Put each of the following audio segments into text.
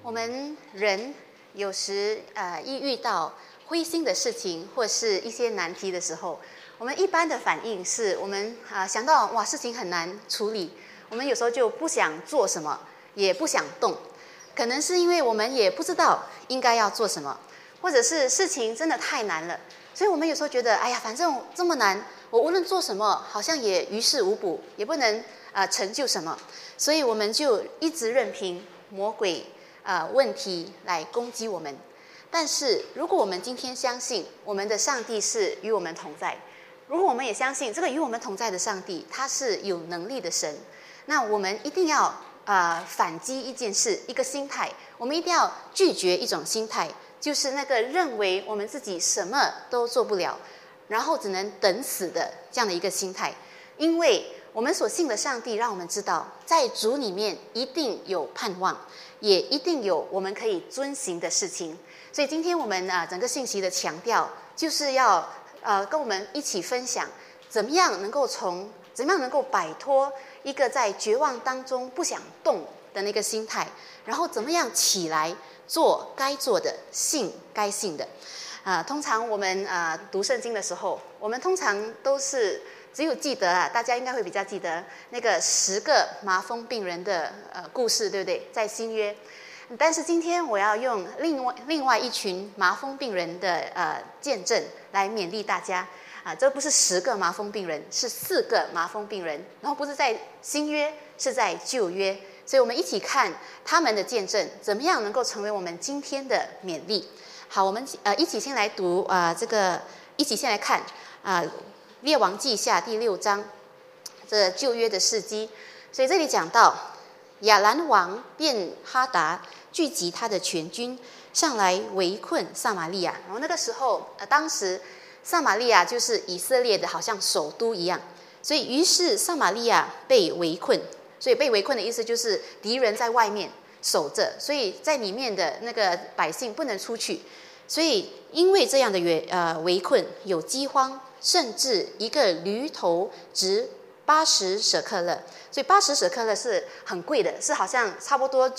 我们人有时一遇到灰心的事情或是一些难题的时候，我们一般的反应是我们想到哇事情很难处理，我们有时候就不想做什么，也不想动。可能是因为我们也不知道应该要做什么，或者是事情真的太难了，所以我们有时候觉得哎呀反正这么难，我无论做什么好像也于事无补，也不能成就什么，所以我们就一直任凭魔鬼问题来攻击我们。但是如果我们今天相信我们的上帝是与我们同在，如果我们也相信这个与我们同在的上帝他是有能力的神，那我们一定要反击一件事，一个心态，我们一定要拒绝一种心态，就是那个认为我们自己什么都做不了，然后只能等死的这样的一个心态。因为我们所信的上帝让我们知道，在主里面一定有盼望，也一定有我们可以遵行的事情。所以今天我们整个信息的强调就是要跟我们一起分享怎么样能够摆脱一个在绝望当中不想动的那个心态，然后怎么样起来做该做的，信该信的。通常我们读圣经的时候，我们通常都是只有记得大家应该会比较记得那个10个麻风病人的故事，对不对？在新约。但是今天我要用另外一群麻风病人的见证来勉励大家。这不是10个麻风病人，是4个麻风病人，然后不是在新约，是在旧约。所以我们一起看他们的见证，怎么样能够成为我们今天的勉励。好，我们一起先来读一起先来看列王记下第6章，这旧约的事迹。所以这里讲到亚兰王便哈达聚集他的全军上来围困撒玛利亚。然后那个时候当时撒玛利亚就是以色列的好像首都一样，所以于是撒玛利亚被围困。所以被围困的意思就是敌人在外面守着，所以在里面的那个百姓不能出去。所以因为这样的围困，有饥荒，甚至一个驴头值80舍克勒。所以80舍克勒是很贵的，是好像差不多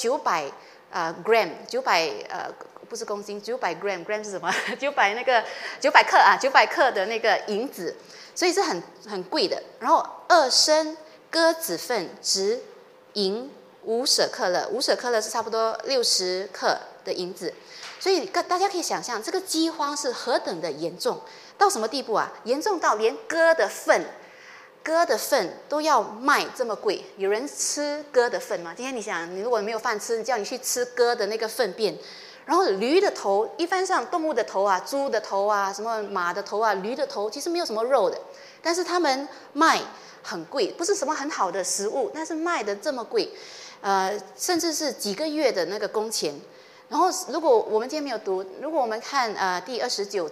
900gram， 不是公斤，900 gram 是什么？900克900克的那个银子，所以是很贵的。然后2升鸽子粪值银5舍克勒，5舍克勒是差不多60克的银子。所以大家可以想象这个饥荒是何等的严重，到什么地步啊？严重到连鸽的粪都要卖这么贵。有人吃鸽的粪吗？今天你想，你如果没有饭吃，叫你去吃鸽的那个粪便。然后驴的头，一般上动物的头猪的头什么马的头驴的头，其实没有什么肉的，但是他们卖很贵，不是什么很好的食物，但是卖的这么贵，甚至是几个月的那个工钱。然后如果我们今天没有读，如果我们看第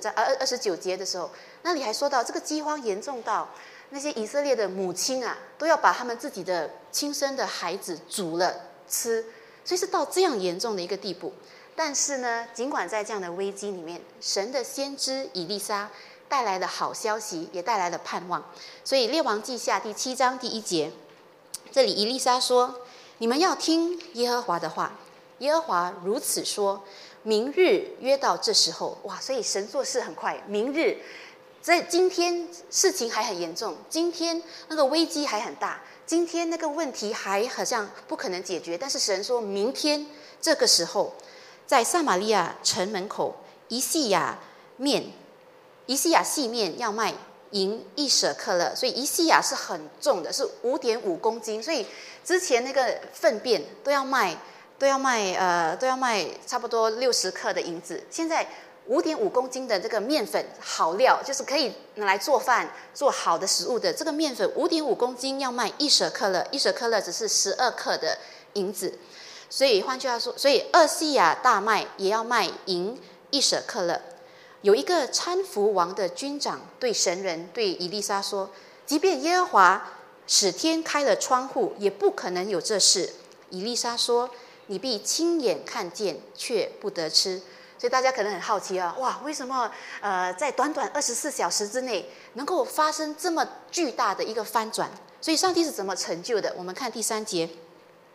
29节的时候，那里还说到这个饥荒严重到那些以色列的母亲都要把他们自己的亲生的孩子煮了吃，所以是到这样严重的一个地步。但是呢，尽管在这样的危机里面，神的先知以利沙带来了好消息，也带来了盼望。所以列王记下第7章第1节，这里以利沙说：你们要听耶和华的话，耶和华如此说，明日约到这时候。哇，所以神做事很快，明日在今天事情还很严重，今天那个危机还很大，今天那个问题还好像不可能解决，但是神说明天这个时候，在撒玛利亚城门口一细亚细面要卖银1舍克勒。所以一细亚是很重的，是5.5公斤，所以之前那个粪便都要卖差不多60克的银子。现在5.5公斤的这个面粉好料，就是可以拿来做饭做好的食物的这个面粉5.5公斤要卖1舍克勒，1舍克勒只是12克的银子。所以换句话说，所以2细亚大麦也要卖银1舍克勒。有一个搀扶王的军长对神人对以利沙说：即便耶和华使天开了窗户，也不可能有这事。以利沙说：你必亲眼看见，却不得吃。所以大家可能很好奇哇，为什么在短短24小时之内能够发生这么巨大的一个翻转？所以上帝是怎么成就的？我们看第3节，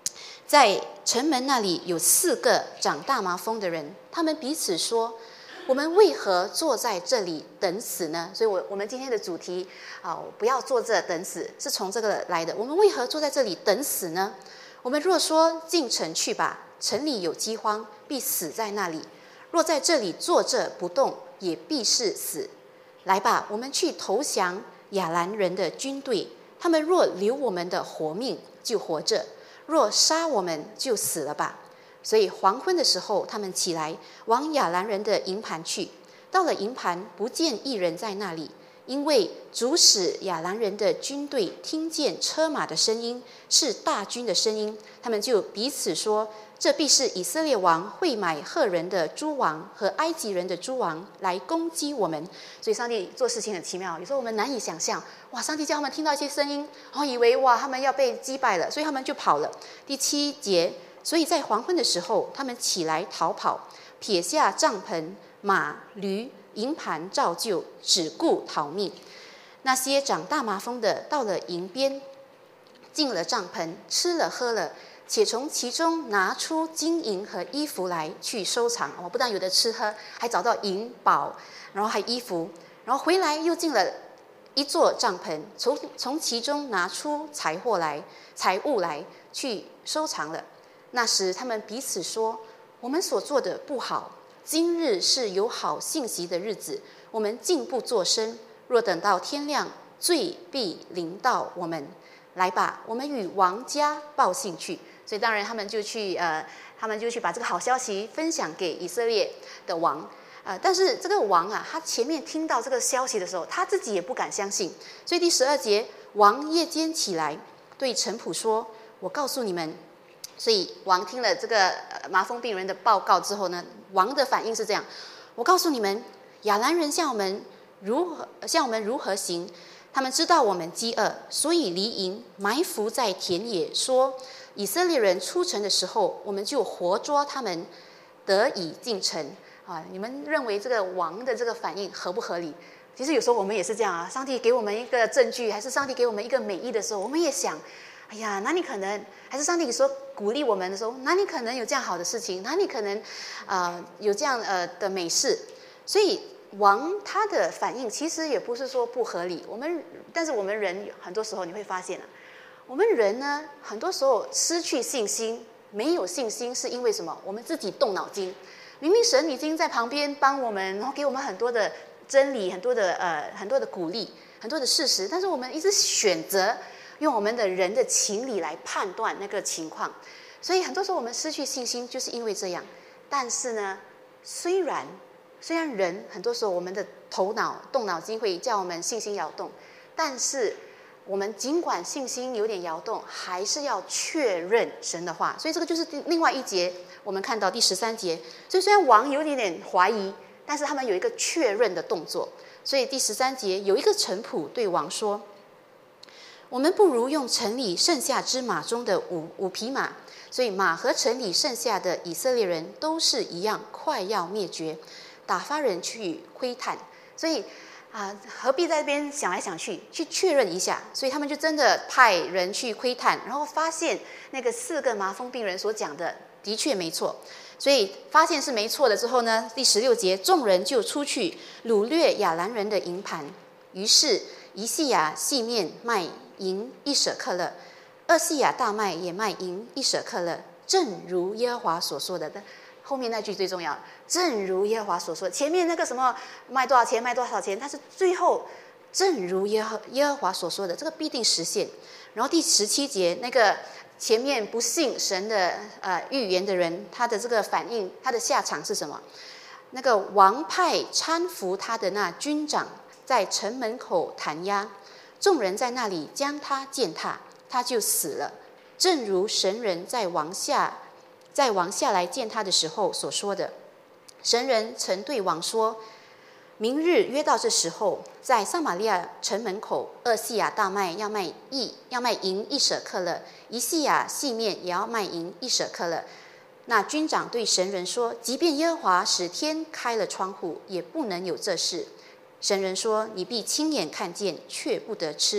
在城门那里有4个长大麻风的人，他们彼此说：我们为何坐在这里等死呢？所以我们今天的主题不要坐这等死，是从这个来的。我们为何坐在这里等死呢？我们若说进城去吧，城里有饥荒，必死在那里；若在这里坐着不动，也必是死。来吧，我们去投降亚兰人的军队，他们若留我们的活命，就活着；若杀我们，就死了吧。所以黄昏的时候，他们起来往亚兰人的营盘去。到了营盘，不见一人在那里，因为主使亚兰人的军队听见车马的声音，是大军的声音，他们就彼此说：这必是以色列王会买赫人的诸王和埃及人的诸王来攻击我们。所以上帝做事情很奇妙，有时候我们难以想象，哇，上帝叫他们听到一些声音，以为哇他们要被击败了，所以他们就跑了。第7节，所以在黄昏的时候，他们起来逃跑，撇下帐篷、马、驴、营盘照旧，只顾逃命。那些长大麻风的到了营边，进了帐篷，吃了喝了，且从其中拿出金银和衣服来去收藏。不但有的吃喝，还找到银宝，然后还衣服，然后回来又进了一座帐篷，从其中拿出财物来去收藏了。那时他们彼此说：我们所做的不好，今日是有好信息的日子，我们竟不作声。若等到天亮，罪必临到我们。来吧，我们与王家报信去。所以当然他们就去把这个好消息分享给以色列的王。但是这个王他前面听到这个消息的时候，他自己也不敢相信。所以第12节，王夜间起来，对臣仆说：我告诉你们。所以王听了这个麻风病人的报告之后呢，王的反应是这样：我告诉你们，亚兰人向我们如何行？他们知道我们饥饿，所以离营埋伏在田野，说以色列人出城的时候，我们就活捉他们，得以进城。你们认为这个王的这个反应合不合理？其实有时候我们也是这样上帝给我们一个证据，还是上帝给我们一个美意的时候，我们也想，哎呀，哪里可能？还是上帝说鼓励我们的时候，哪里可能有这样好的事情？哪里可能有这样的美事？所以王他的反应其实也不是说不合理。但是我们人很多时候你会发现我们人呢，很多时候失去信心，没有信心是因为什么？我们自己动脑筋。明明神已经在旁边帮我们，然后给我们很多的真理，很多的鼓励，很多的事实，但是我们一直选择用我们的人的情理来判断那个情况，所以很多时候我们失去信心，就是因为这样。但是呢，虽然人很多时候我们的头脑动脑筋会叫我们信心摇动，但是我们尽管信心有点摇动，还是要确认神的话。所以这个就是另外一节，我们看到第13节。所以虽然王有点怀疑，但是他们有一个确认的动作。所以第13节，有一个臣仆对王说：我们不如用城里剩下之马中的五匹马。所以马和城里剩下的以色列人都是一样，快要灭绝，打发人去窥探。所以何必在这边想来想去确认一下？所以他们就真的派人去窥探，然后发现那个4个麻风病人所讲的的确没错。所以发现是没错的之后呢，第16节，众人就出去掳掠亚兰人的营盘。于是以细亚细面卖银1舍克勒，2细亚大麦也卖银1舍克勒，正如耶和华所说的。后面那句最重要，正如耶和华所说。前面那个什么卖多少钱卖多少钱，但是最后正如耶和华所说的，这个必定实现。然后第17节，那个前面不信神的预言的人，他的这个反应，他的下场是什么？那个王派搀扶他的那军长在城门口弹压，众人在那里将他践踏，他就死了，正如神人在王下来见他的时候所说的。神人曾对王说：明日约到这时候，在撒玛利亚城门口，2细亚大麦要卖银1舍克勒，1细亚细面也要卖银1舍克勒。那军长对神人说：即便耶和华使天开了窗户，也不能有这事。神人说：你必亲眼看见，却不得吃。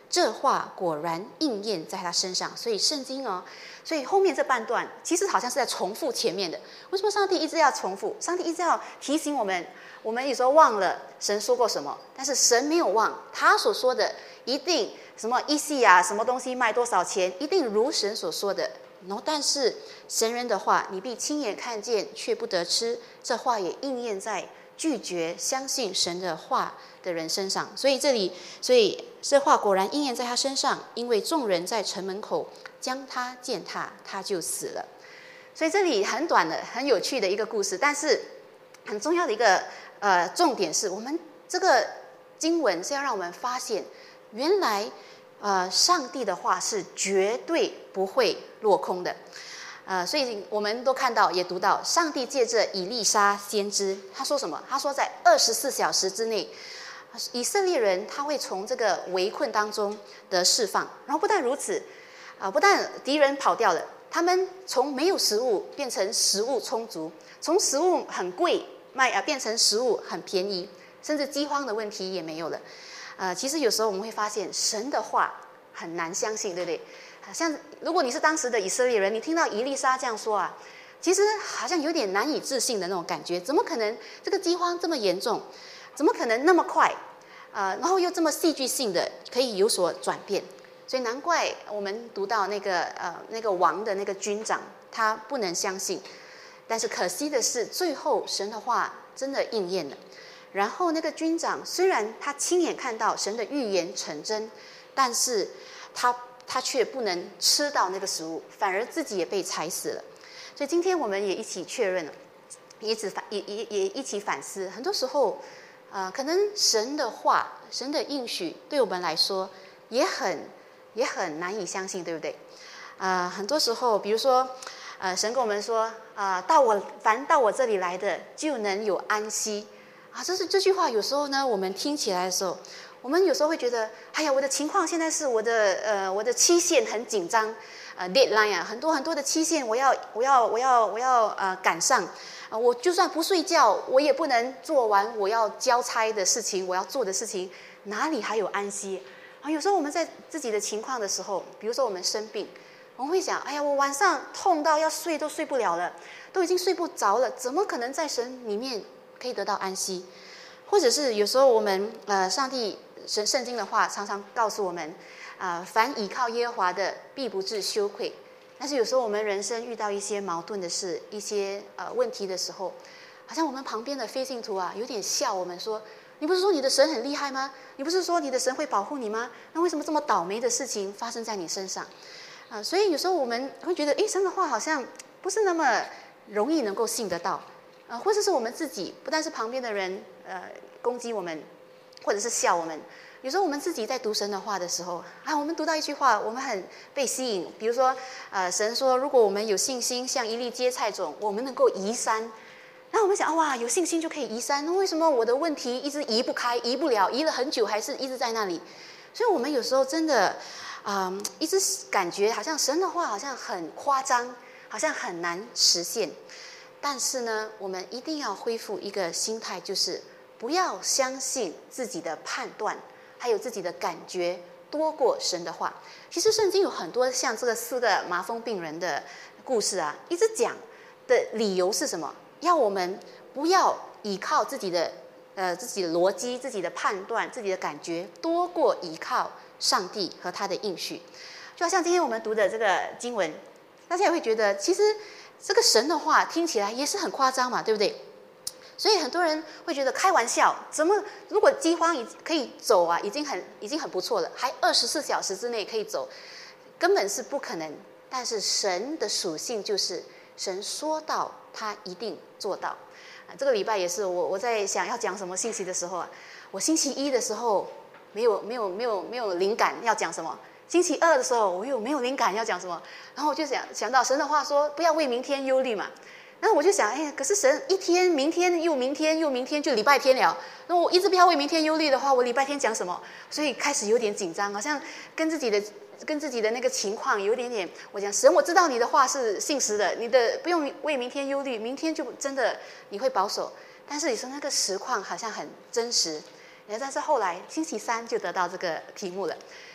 这话果然应验在他身上。所以圣经所以后面这半段其实好像是在重复前面的。为什么上帝一直要重复？上帝一直要提醒我们，我们有时候忘了神说过什么，但是神没有忘，他所说的一定什么一系啊，什么东西卖多少钱，一定如神所说的。但是神人的话，你必亲眼看见，却不得吃。这话也应验在拒绝相信神的话的人身上。所以这话果然应验在他身上，因为众人在城门口将他践踏，他就死了。所以这里很短的、很有趣的一个故事，但是很重要的一个重点是，我们这个经文是要让我们发现，原来上帝的话是绝对不会落空的。所以我们都看到也读到，上帝借着以利沙先知，他说什么？他说在24小时之内，以色列人他会从这个围困当中得释放。然后不但如此，不但敌人跑掉了，他们从没有食物变成食物充足，从食物很贵变成食物很便宜，甚至饥荒的问题也没有了。其实有时候我们会发现神的话很难相信，对不对？像如果你是当时的以色列人，你听到以利沙这样说啊，其实好像有点难以置信的那种感觉。怎么可能这个饥荒这么严重？怎么可能那么快？然后又这么戏剧性的可以有所转变？所以难怪我们读到那个王的那个军长，他不能相信。但是可惜的是，最后神的话真的应验了。然后那个军长虽然他亲眼看到神的预言成真，但是他却不能吃到那个食物，反而自己也被踩死了。所以今天我们也一起确认了，也一起反思。很多时候，可能神的话、神的应许对我们来说也很难以相信，对不对？很多时候，比如说，神跟我们说，凡到我这里来的，就能有安息。这句话有时候呢，我们听起来的时候，我们有时候会觉得，哎呀，我的情况现在是我的期限很紧张，deadline 很多的期限，我要赶上，我就算不睡觉，我也不能做完我要交差的事情，我要做的事情，哪里还有安息？有时候我们在自己的情况的时候，比如说我们生病，我们会想，哎呀，我晚上痛到要睡都睡不了了，都已经睡不着了，怎么可能在神里面可以得到安息？或者是有时候我们上帝圣经的话常常告诉我们，凡倚靠耶和华的必不致羞愧。但是有时候我们人生遇到一些矛盾的事，一些问题的时候，好像我们旁边的非信徒有点笑我们说，你不是说你的神很厉害吗？你不是说你的神会保护你吗？那为什么这么倒霉的事情发生在你身上？所以有时候我们会觉得，神的话好像不是那么容易能够信得到。或者是我们自己，不但是旁边的人攻击我们，或者是笑我们。有时候我们自己在读神的话的时候，我们读到一句话，我们很被吸引。比如说，神说，如果我们有信心，像一粒芥菜种，我们能够移山。然后我们想，哇，有信心就可以移山，那为什么我的问题一直移不开，移不了，移了很久，还是一直在那里？所以我们有时候真的，一直感觉好像神的话好像很夸张，好像很难实现。但是呢，我们一定要恢复一个心态，就是不要相信自己的判断，还有自己的感觉多过神的话。其实圣经有很多像这个4个麻风病人的故事一直讲的理由是什么？要我们不要依靠自己的逻辑、自己的判断、自己的感觉，多过依靠上帝和他的应许。就好像今天我们读的这个经文，大家也会觉得，其实这个神的话听起来也是很夸张嘛，对不对？所以很多人会觉得开玩笑，如果饥荒可以走已经很不错了，还24小时之内可以走，根本是不可能。但是神的属性就是神说到他一定做到。这个礼拜也是我在想要讲什么信息的时候我星期一的时候没有灵感要讲什么，星期二的时候我又没有灵感要讲什么，然后我就想到神的话说不要为明天忧虑嘛。然后我就想，可是神一天，明天又明天又明天，就礼拜天了。那我一直不要为明天忧虑的话，我礼拜天讲什么？所以开始有点紧张，好像跟自己的那个情况有点点。我讲神，我知道你的话是信实的，你的不用为明天忧虑，明天就真的你会保守。但是你说那个实况好像很真实，但是后来星期三就得到这个题目了。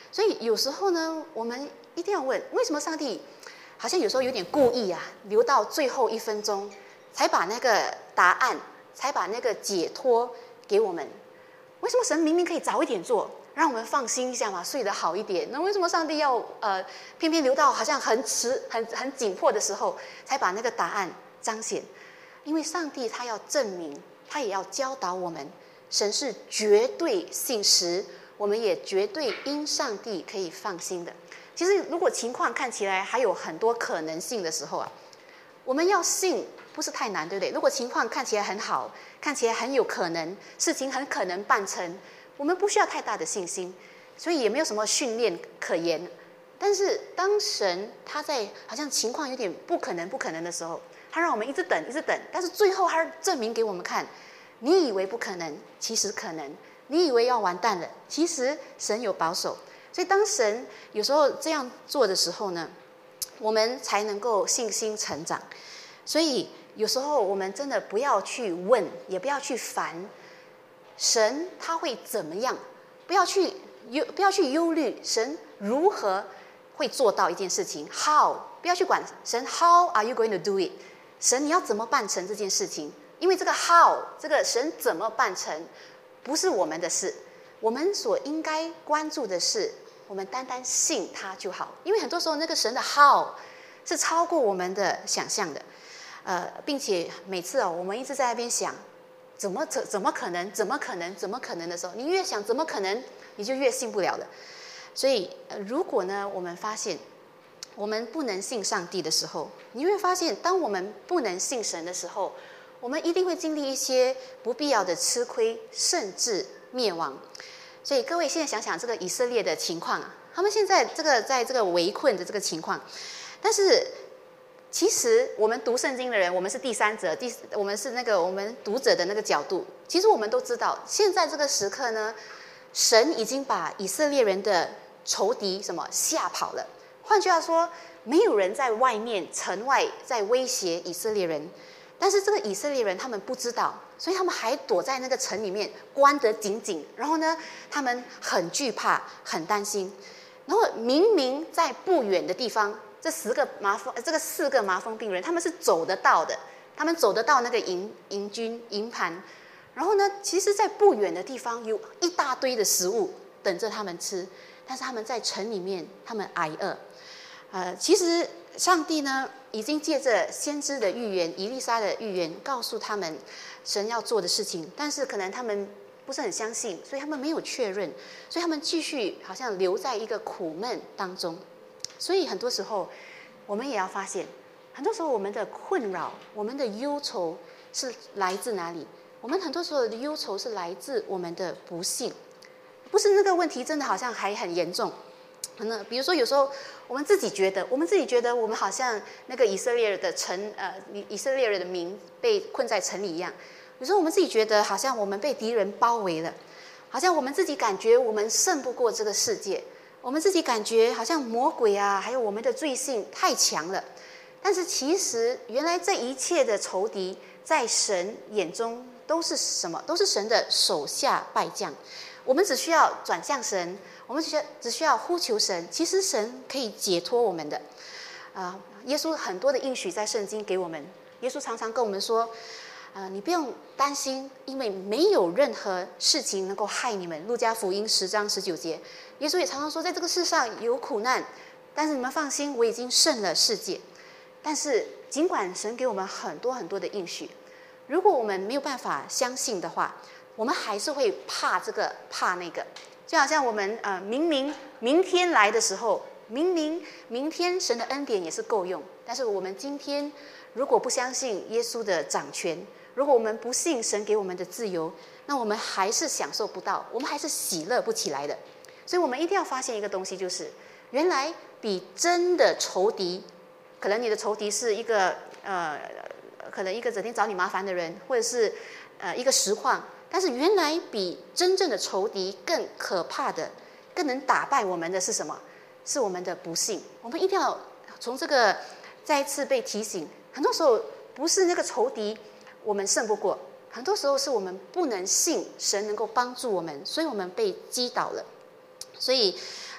所以有时候呢，我们一定要问，为什么上帝好像有时候有点故意啊，留到最后1分钟才把那个答案，才把那个解脱给我们？为什么神明明可以早一点做，让我们放心一下嘛，睡得好一点？那为什么上帝要偏偏留到好像很紧迫的时候，才把那个答案彰显？因为上帝他要证明，他也要教导我们，神是绝对信实，我们也绝对因上帝可以放心的。其实如果情况看起来还有很多可能性的时候啊，我们要信不是太难，对不对？如果情况看起来很好，看起来很有可能，事情很可能办成，我们不需要太大的信心，所以也没有什么训练可言。但是当神他在好像情况有点不可能的时候，他让我们一直等，但是最后他证明给我们看，你以为不可能，其实可能；你以为要完蛋了，其实神有保守。所以当神有时候这样做的时候呢，我们才能够信心成长。所以有时候我们真的不要去问，也不要去烦神他会怎么样，不要去忧虑神如何会做到一件事情 ，how， 不要去管神 how are you going to do it， 神你要怎么办成这件事情？因为这个 how， 这个神怎么办成，不是我们的事。我们所应该关注的是，我们单单信他就好。因为很多时候那个神的 how 是超过我们的想象的，并且每次我们一直在那边想，怎么可能的时候，你越想怎么可能，你就越信不了了。所以如果呢，我们发现我们不能信上帝的时候，你会发现，当我们不能信神的时候，我们一定会经历一些不必要的吃亏，甚至灭亡。所以各位现在想想这个以色列的情况啊，他们现在在这个围困的这个情况，但是其实我们读圣经的人，我们是第三者，我们是我们读者的那个角度，其实我们都知道，现在这个时刻呢，神已经把以色列人的仇敌吓跑了。换句话说，没有人在外面城外在威胁以色列人，但是这个以色列人他们不知道，所以他们还躲在那个城里面关得紧紧，然后呢，他们很惧怕，很担心。然后明明在不远的地方，这4个麻风病人他们是走得到的，他们走得到那个营盘，然后呢，其实在不远的地方有一大堆的食物等着他们吃，但是他们在城里面他们挨饿。其实上帝呢已经借着先知的预言，以利沙的预言告诉他们神要做的事情，但是可能他们不是很相信，所以他们没有确认，所以他们继续好像留在一个苦闷当中。所以很多时候我们也要发现，很多时候我们的困扰，我们的忧愁是来自哪里？我们很多时候的忧愁是来自我们的不信，不是那个问题真的好像还很严重。比如说有时候我们自己觉得我们好像那个以色列人的民被困在城里一样，有时候我们自己觉得好像我们被敌人包围了，好像我们自己感觉我们胜不过这个世界，我们自己感觉好像魔鬼啊，还有我们的罪性太强了。但是其实原来这一切的仇敌在神眼中都是什么？都是神的手下败将。我们只需要转向神，我们只需要呼求神，其实神可以解脱我们的。耶稣很多的应许在圣经给我们，耶稣常常跟我们说，你不用担心，因为没有任何事情能够害你们。路加福音10章19节，耶稣也常常说，在这个世上有苦难，但是你们放心，我已经胜了世界。但是尽管神给我们很多很多的应许，如果我们没有办法相信的话，我们还是会怕这个怕那个。就好像我们明天来的时候，明天神的恩典也是够用，但是我们今天如果不相信耶稣的掌权，如果我们不信神给我们的自由，那我们还是享受不到，我们还是喜乐不起来的。所以我们一定要发现一个东西，就是原来比真的仇敌，可能你的仇敌是一个可能一个整天找你麻烦的人，或者是一个实况，但是原来比真正的仇敌更可怕的，更能打败我们的是什么？是我们的不信。我们一定要从这个再一次被提醒，很多时候不是那个仇敌我们胜不过，很多时候是我们不能信神能够帮助我们，所以我们被击倒了。所以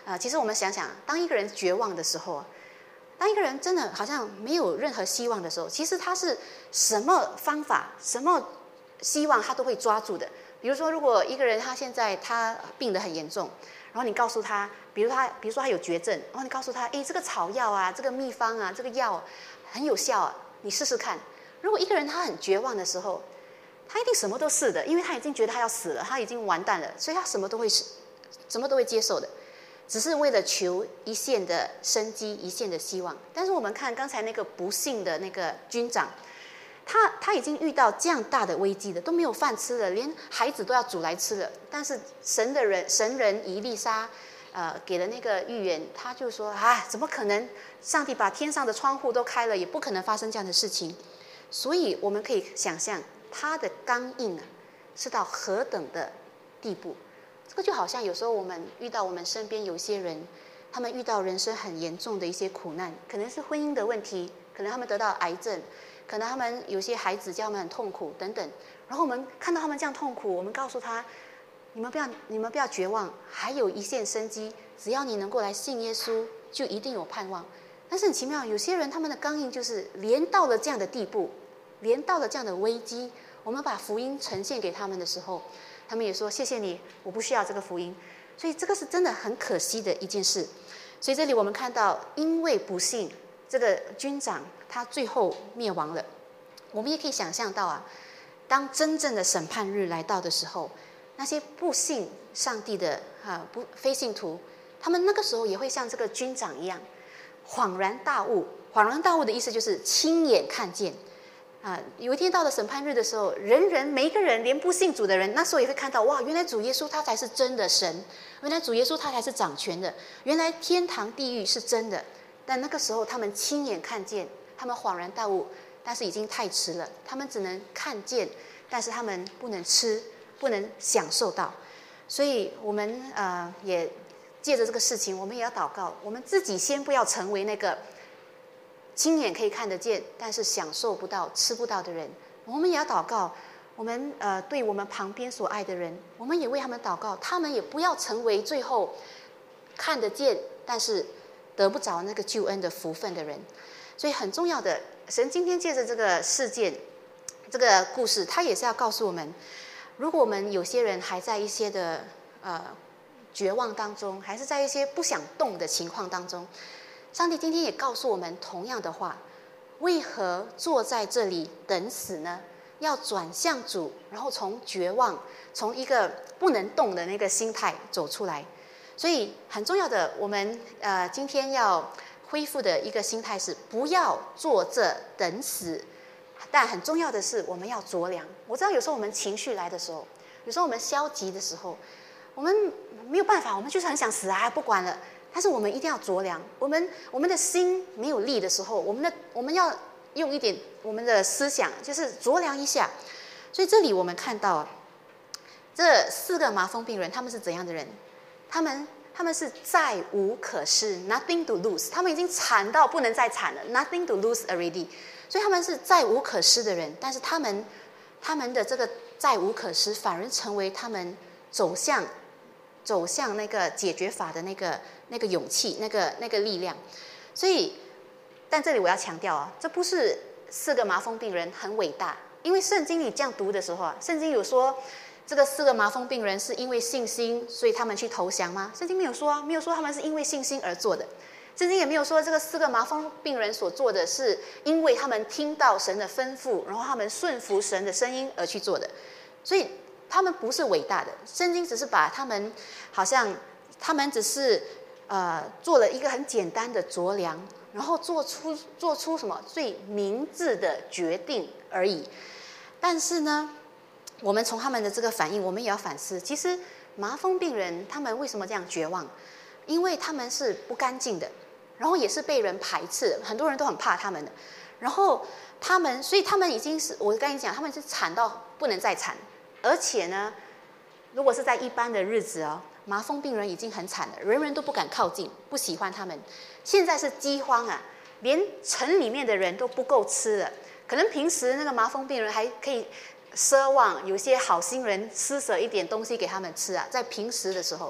其实我们想想，当一个人绝望的时候，当一个人真的好像没有任何希望的时候，其实他是什么方法、什么希望他都会抓住的。比如说，如果一个人他现在他病得很严重，然后你告诉他，比如说他有绝症，然后你告诉他，这个草药啊，这个秘方啊，这个药很有效啊，你试试看。如果一个人他很绝望的时候，他一定什么都试的，因为他已经觉得他要死了，他已经完蛋了，所以他什么都会接受的。只是为了求一线的生机，一线的希望。但是我们看刚才那个不幸的那个军长，他已经遇到这样大的危机了，都没有饭吃了，连孩子都要煮来吃了。但是神人以利沙，给了那个预言，他就说怎么可能？上帝把天上的窗户都开了，也不可能发生这样的事情。所以我们可以想象他的刚硬是到何等的地步。这个就好像有时候我们遇到我们身边有些人，他们遇到人生很严重的一些苦难，可能是婚姻的问题，可能他们得到癌症，可能他们有些孩子叫他们很痛苦等等。然后我们看到他们这样痛苦，我们告诉他，你们不要绝望，还有一线生机，只要你能够来信耶稣，就一定有盼望。但是很奇妙，有些人他们的刚硬就是连到了这样的地步，连到了这样的危机，我们把福音呈现给他们的时候，他们也说谢谢你，我不需要这个福音。所以这个是真的很可惜的一件事。所以这里我们看到，因为不幸，这个军长他最后灭亡了。我们也可以想象到当真正的审判日来到的时候，那些不信上帝的非信徒，他们那个时候也会像这个军长一样恍然大悟。恍然大悟的意思就是亲眼看见。有一天到了审判日的时候，每一个人，连不信主的人，那时候也会看到，哇，原来主耶稣他才是真的神，原来主耶稣他才是掌权的，原来天堂地狱是真的。但那个时候他们亲眼看见，他们恍然大悟，但是已经太迟了，他们只能看见，但是他们不能吃，不能享受到。所以我们也借着这个事情，我们也要祷告，我们自己先不要成为那个亲眼可以看得见，但是享受不到、吃不到的人。我们也要祷告，我们对我们旁边所爱的人，我们也为他们祷告，他们也不要成为最后看得见，但是得不着那个救恩的福分的人。所以很重要的，神今天借着这个事件、这个故事，他也是要告诉我们，如果我们有些人还在一些的绝望当中，还是在一些不想动的情况当中，上帝今天也告诉我们同样的话：为何坐在这里等死呢？要转向主，然后从绝望，从一个不能动的那个心态走出来。所以很重要的，我们今天要恢复的一个心态是不要坐着等死。但很重要的是，我们要着凉。我知道有时候我们情绪来的时候，有时候我们消极的时候，我们没有办法，我们就是很想死不管了。但是我们一定要着凉，我们的心没有力的时候，我们要用一点我们的思想，就是着凉一下。所以这里我们看到，这4个麻风病人他们是怎样的人？他们是再无可失 ，nothing to lose， 他们已经惨到不能再惨了 ，nothing to lose already。所以他们是再无可失的人，但是他们的这个再无可失，反而成为他们走向那个解决法的那个勇气，那个力量。所以，但这里我要强调这不是4个麻风病人很伟大，因为圣经里这样读的时候圣经有说这个4个麻风病人是因为信心，所以他们去投降吗？圣经没有说没有说他们是因为信心而做的。圣经也没有说这个4个麻风病人所做的是因为他们听到神的吩咐，然后他们顺服神的声音而去做的。所以他们不是伟大的，圣经只是把他们好像他们只是做了一个很简单的着凉，然后做出什么最明智的决定而已。但是呢，我们从他们的这个反应，我们也要反思，其实麻风病人他们为什么这样绝望？因为他们是不干净的，然后也是被人排斥，很多人都很怕他们的。然后所以他们已经是我跟你讲，他们是惨到不能再惨。而且呢，如果是在一般的日子麻风病人已经很惨了，人人都不敢靠近，不喜欢他们。现在是饥荒连城里面的人都不够吃了。可能平时那个麻风病人还可以奢望有些好心人施舍一点东西给他们吃在平时的时候。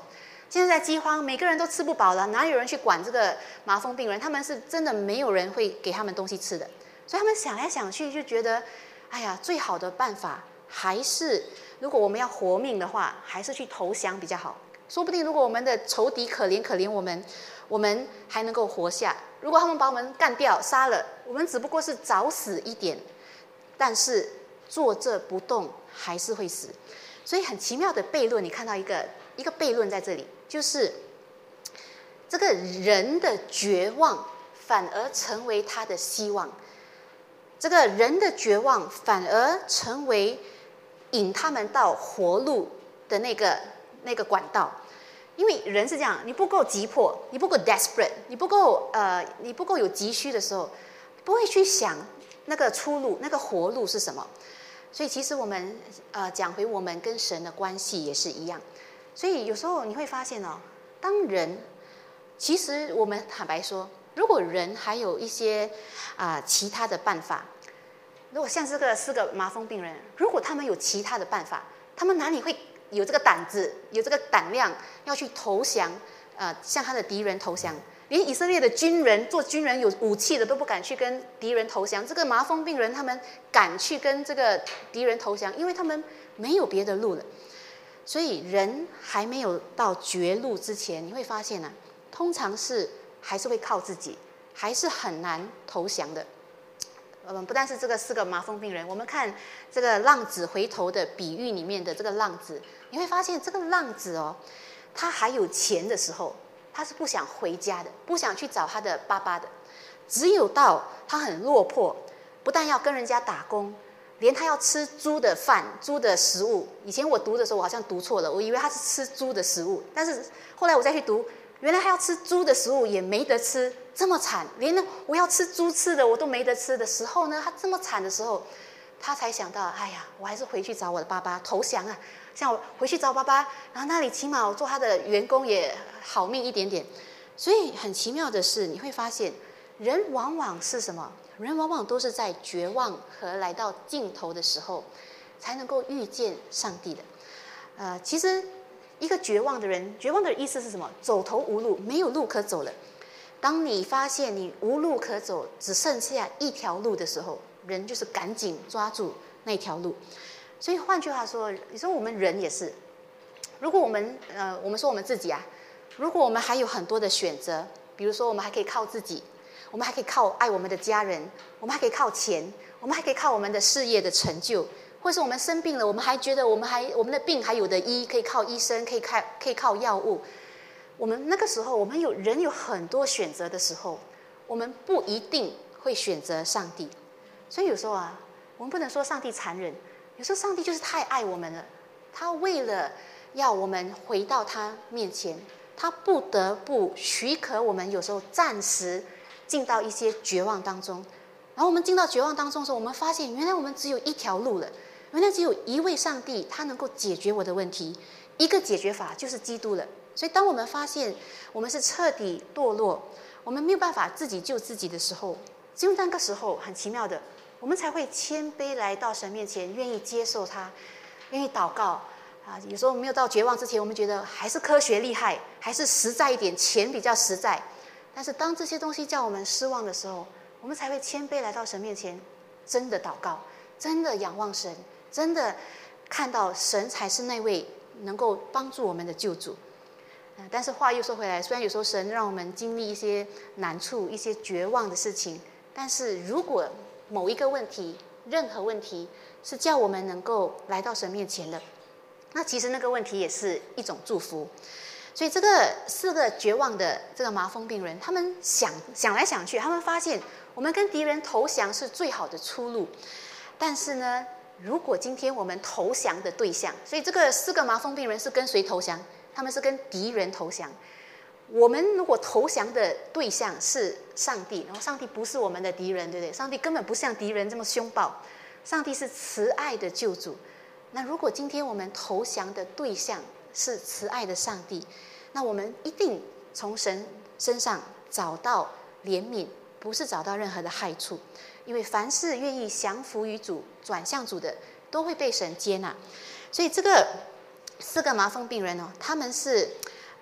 现在饥荒，每个人都吃不饱了，哪有人去管这个麻风病人？他们是真的没有人会给他们东西吃的，所以他们想来想去就觉得，哎呀，最好的办法还是，如果我们要活命的话，还是去投降比较好。说不定如果我们的仇敌可怜我们还能够活下。如果他们把我们干掉杀了，我们只不过是早死一点，但是坐着不动还是会死。所以很奇妙的悖论，你看到一个悖论在这里，就是这个人的绝望反而成为他的希望，这个人的绝望反而成为引他们到活路的那个管道。因为人是这样，你不够急迫，你不够 desperate， 你不够有急需的时候，不会去想那个出路，那个活路是什么。所以其实我们讲回我们跟神的关系也是一样。所以有时候你会发现哦，当人，其实我们坦白说，如果人还有一些其他的办法，如果像这个4个麻风病人，如果他们有其他的办法，他们哪里会有这个胆子，有这个胆量要去投降，向他的敌人投降？连以色列的军人，做军人有武器的都不敢去跟敌人投降。这个麻风病人，他们敢去跟这个敌人投降，因为他们没有别的路了。所以人还没有到绝路之前，你会发现呢，通常是还是会靠自己，还是很难投降的。不但是这个4个麻风病人，我们看这个浪子回头的比喻里面的这个浪子，你会发现这个浪子哦，他还有钱的时候，他是不想回家的，不想去找他的爸爸的。只有到他很落魄，不但要跟人家打工，连他要吃猪的饭、猪的食物。以前我读的时候，我好像读错了，我以为他是吃猪的食物，但是后来我再去读，原来他要吃猪的食物也没得吃，这么惨，连我要吃猪吃的我都没得吃的时候呢，他这么惨的时候，他才想到，哎呀，我还是回去找我的爸爸投降啊！像我回去找爸爸，然后那里起码我做他的员工也好命一点点。所以很奇妙的是，你会发现，人往往是什么？人往往都是在绝望和来到尽头的时候，才能够遇见上帝的。其实一个绝望的人，绝望的意思是什么？走投无路，没有路可走了。当你发现你无路可走，只剩下一条路的时候，人就是赶紧抓住那条路。所以换句话说，你说我们人也是，如果我们说我们自己啊，如果我们还有很多的选择，比如说我们还可以靠自己，我们还可以靠爱我们的家人，我们还可以靠钱，我们还可以靠我们的事业的成就，或是我们生病了，我们还觉得我们的病还有得医，可以靠医生，可以靠药物。我们那个时候，人有很多选择的时候，我们不一定会选择上帝。所以有时候啊，我们不能说上帝残忍，有时候上帝就是太爱我们了，他为了要我们回到他面前，他不得不许可我们有时候暂时进到一些绝望当中。然后我们进到绝望当中的时候，我们发现原来我们只有一条路了，原来只有一位上帝，他能够解决我的问题，一个解决法就是基督了。所以当我们发现我们是彻底堕落，我们没有办法自己救自己的时候，只有那个时候很奇妙的，我们才会谦卑来到神面前，愿意接受他，愿意祷告。有时候没有到绝望之前，我们觉得还是科学厉害，还是实在一点，钱比较实在。但是当这些东西叫我们失望的时候，我们才会谦卑来到神面前，真的祷告，真的仰望神，真的看到神才是那位能够帮助我们的救主。但是话又说回来，虽然有时候神让我们经历一些难处、一些绝望的事情，但是如果某一个问题、任何问题是叫我们能够来到神面前的，那其实那个问题也是一种祝福。所以这个4个绝望的这个麻风病人，他们想来想去，他们发现我们跟敌人投降是最好的出路。但是呢，如果今天我们投降的对象，所以这个4个麻风病人是跟谁投降？他们是跟敌人投降。我们如果投降的对象是上帝，然后上帝不是我们的敌人，对不对？上帝根本不像敌人这么凶暴，上帝是慈爱的救主。那如果今天我们投降的对象是慈爱的上帝，那我们一定从神身上找到怜悯，不是找到任何的害处。因为凡是愿意降服于主、转向主的，都会被神接纳。所以这个4个麻风病人哦，他们是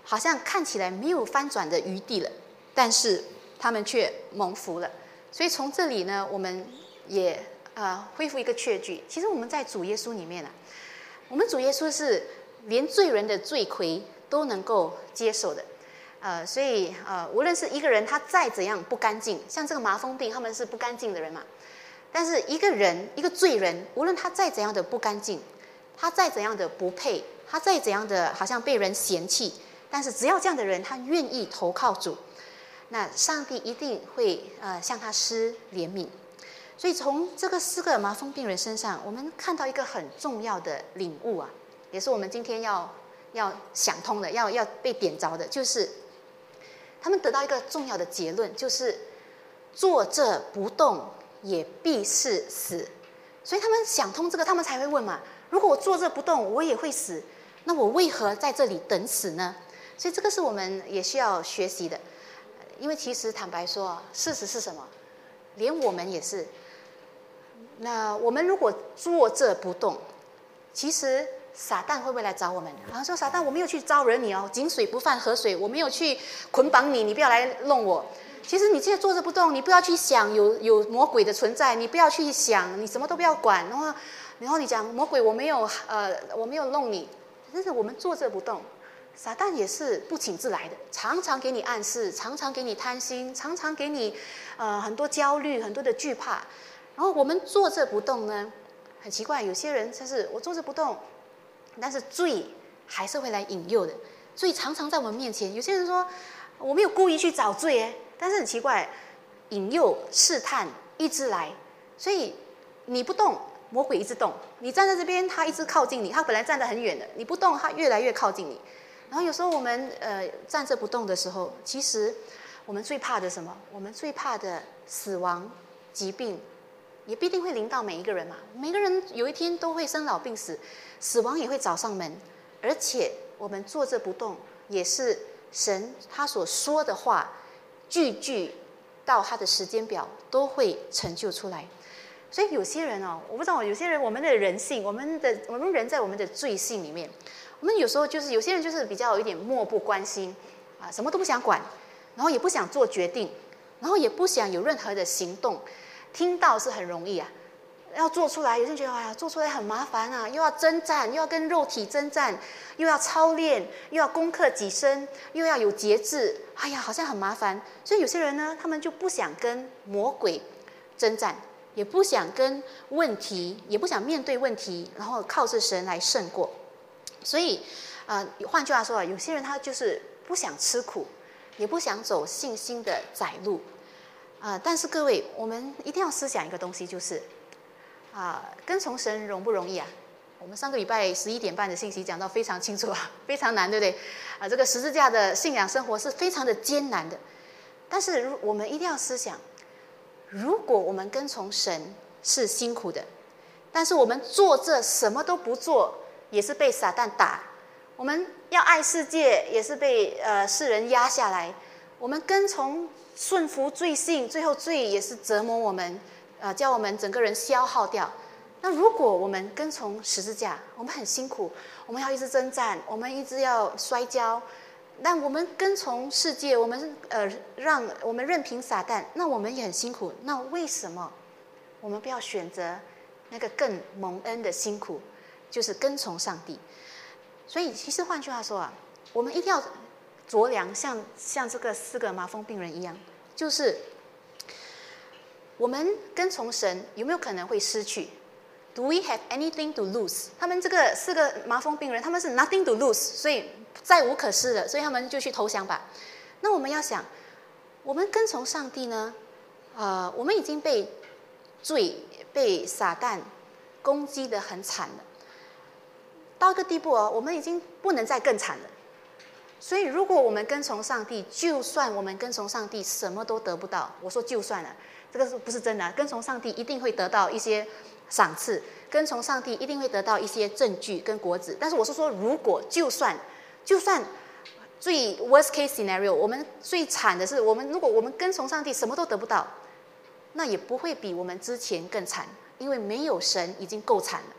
好像看起来没有翻转的余地了，但是他们却蒙福了。所以从这里呢，我们也恢复一个确据。其实我们在主耶稣里面啊，我们主耶稣是连罪人的罪魁都能够接受的。所以无论是一个人他再怎样不干净，像这个麻风病，他们是不干净的人嘛。但是一个人，一个罪人，无论他再怎样的不干净，他再怎样的不配，他再怎样的好像被人嫌弃，但是只要这样的人他愿意投靠主，那上帝一定会向他施怜悯。所以从这个4个麻风病人身上，我们看到一个很重要的领悟啊，也是我们今天要想通的，要被点着的，就是他们得到一个重要的结论，就是坐着不动也必是死。所以他们想通这个，他们才会问嘛，如果我坐着不动我也会死，那我为何在这里等死呢？所以这个是我们也需要学习的。因为其实坦白说，事实是什么？连我们也是。那我们如果坐着不动，其实撒旦会不会来找我们？然后说撒旦，我没有去招惹你哦，井水不犯河水，我没有去捆绑你，你不要来弄我。其实你现在坐着不动，你不要去想有魔鬼的存在，你不要去想，你什么都不要管。然后你讲魔鬼，我没有弄你，但是我们坐着不动，撒旦也是不请自来的，常常给你暗示，常常给你贪心，常常给你很多焦虑，很多的惧怕。然后我们坐着不动呢，很奇怪，有些人就是我坐着不动，但是罪还是会来引诱的。罪常常在我们面前，有些人说我没有故意去找罪但是很奇怪，引诱试探一直来，所以你不动，魔鬼一直动。你站在这边，他一直靠近你，他本来站得很远的，你不动，他越来越靠近你。然后有时候我们站着不动的时候，其实我们最怕的什么？我们最怕的死亡、疾病，也必定会临到每一个人嘛。每个人有一天都会生老病死，死亡也会找上门。而且我们坐着不动，也是神他所说的话，句句到他的时间表都会成就出来。所以有些人我不知道，有些人我们的人性，我们人在我们的罪性里面，我们有时候就是有些人就是比较有一点漠不关心什么都不想管，然后也不想做决定，然后也不想有任何的行动。听到是很容易要做出来，有些人觉得做出来很麻烦又要征战，又要跟肉体征战，又要操练，又要攻克己身，又要有节制，好像很麻烦。所以有些人呢，他们就不想跟魔鬼征战，也不想跟问题，也不想面对问题，然后靠着神来胜过。所以换句话说有些人他就是不想吃苦，也不想走信心的窄路但是各位，我们一定要思想一个东西，就是跟从神容不容易我们上个礼拜11点半的信息讲到非常清楚非常难，对不对这个十字架的信仰生活是非常的艰难的。但是我们一定要思想，如果我们跟从神是辛苦的，但是我们做这什么都不做，也是被撒旦打。我们要爱世界，也是被世人压下来。我们跟从顺服罪性，最后罪也是折磨我们叫我们整个人消耗掉。那如果我们跟从十字架，我们很辛苦，我们要一直征战，我们一直要摔跤，但我们跟从世界，我们让我们任凭撒旦，那我们也很辛苦。那为什么我们不要选择那个更蒙恩的辛苦，就是跟从上帝？所以其实换句话说我们一定要酌量像这个4个麻风病人一样，就是我们跟从神有没有可能会失去？ Do we have anything to lose？ 他们这个4个麻风病人，他们是 nothing to lose， 所以再无可失了，所以他们就去投降吧。那我们要想，我们跟从上帝呢我们已经被罪被撒旦攻击得很惨了，到一个地步我们已经不能再更惨了。所以如果我们跟从上帝，就算我们跟从上帝什么都得不到，我说就算了，这个不是真的跟从上帝一定会得到一些赏赐，跟从上帝一定会得到一些证据跟果子。但是我是说，如果就算最 worst case scenario， 我们最惨的是如果我们跟从上帝什么都得不到，那也不会比我们之前更惨，因为没有神已经够惨了。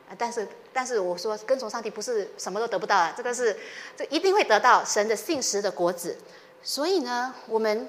但是我说跟从上帝不是什么都得不到啊，这一定会得到神的信实的果子。所以呢，我们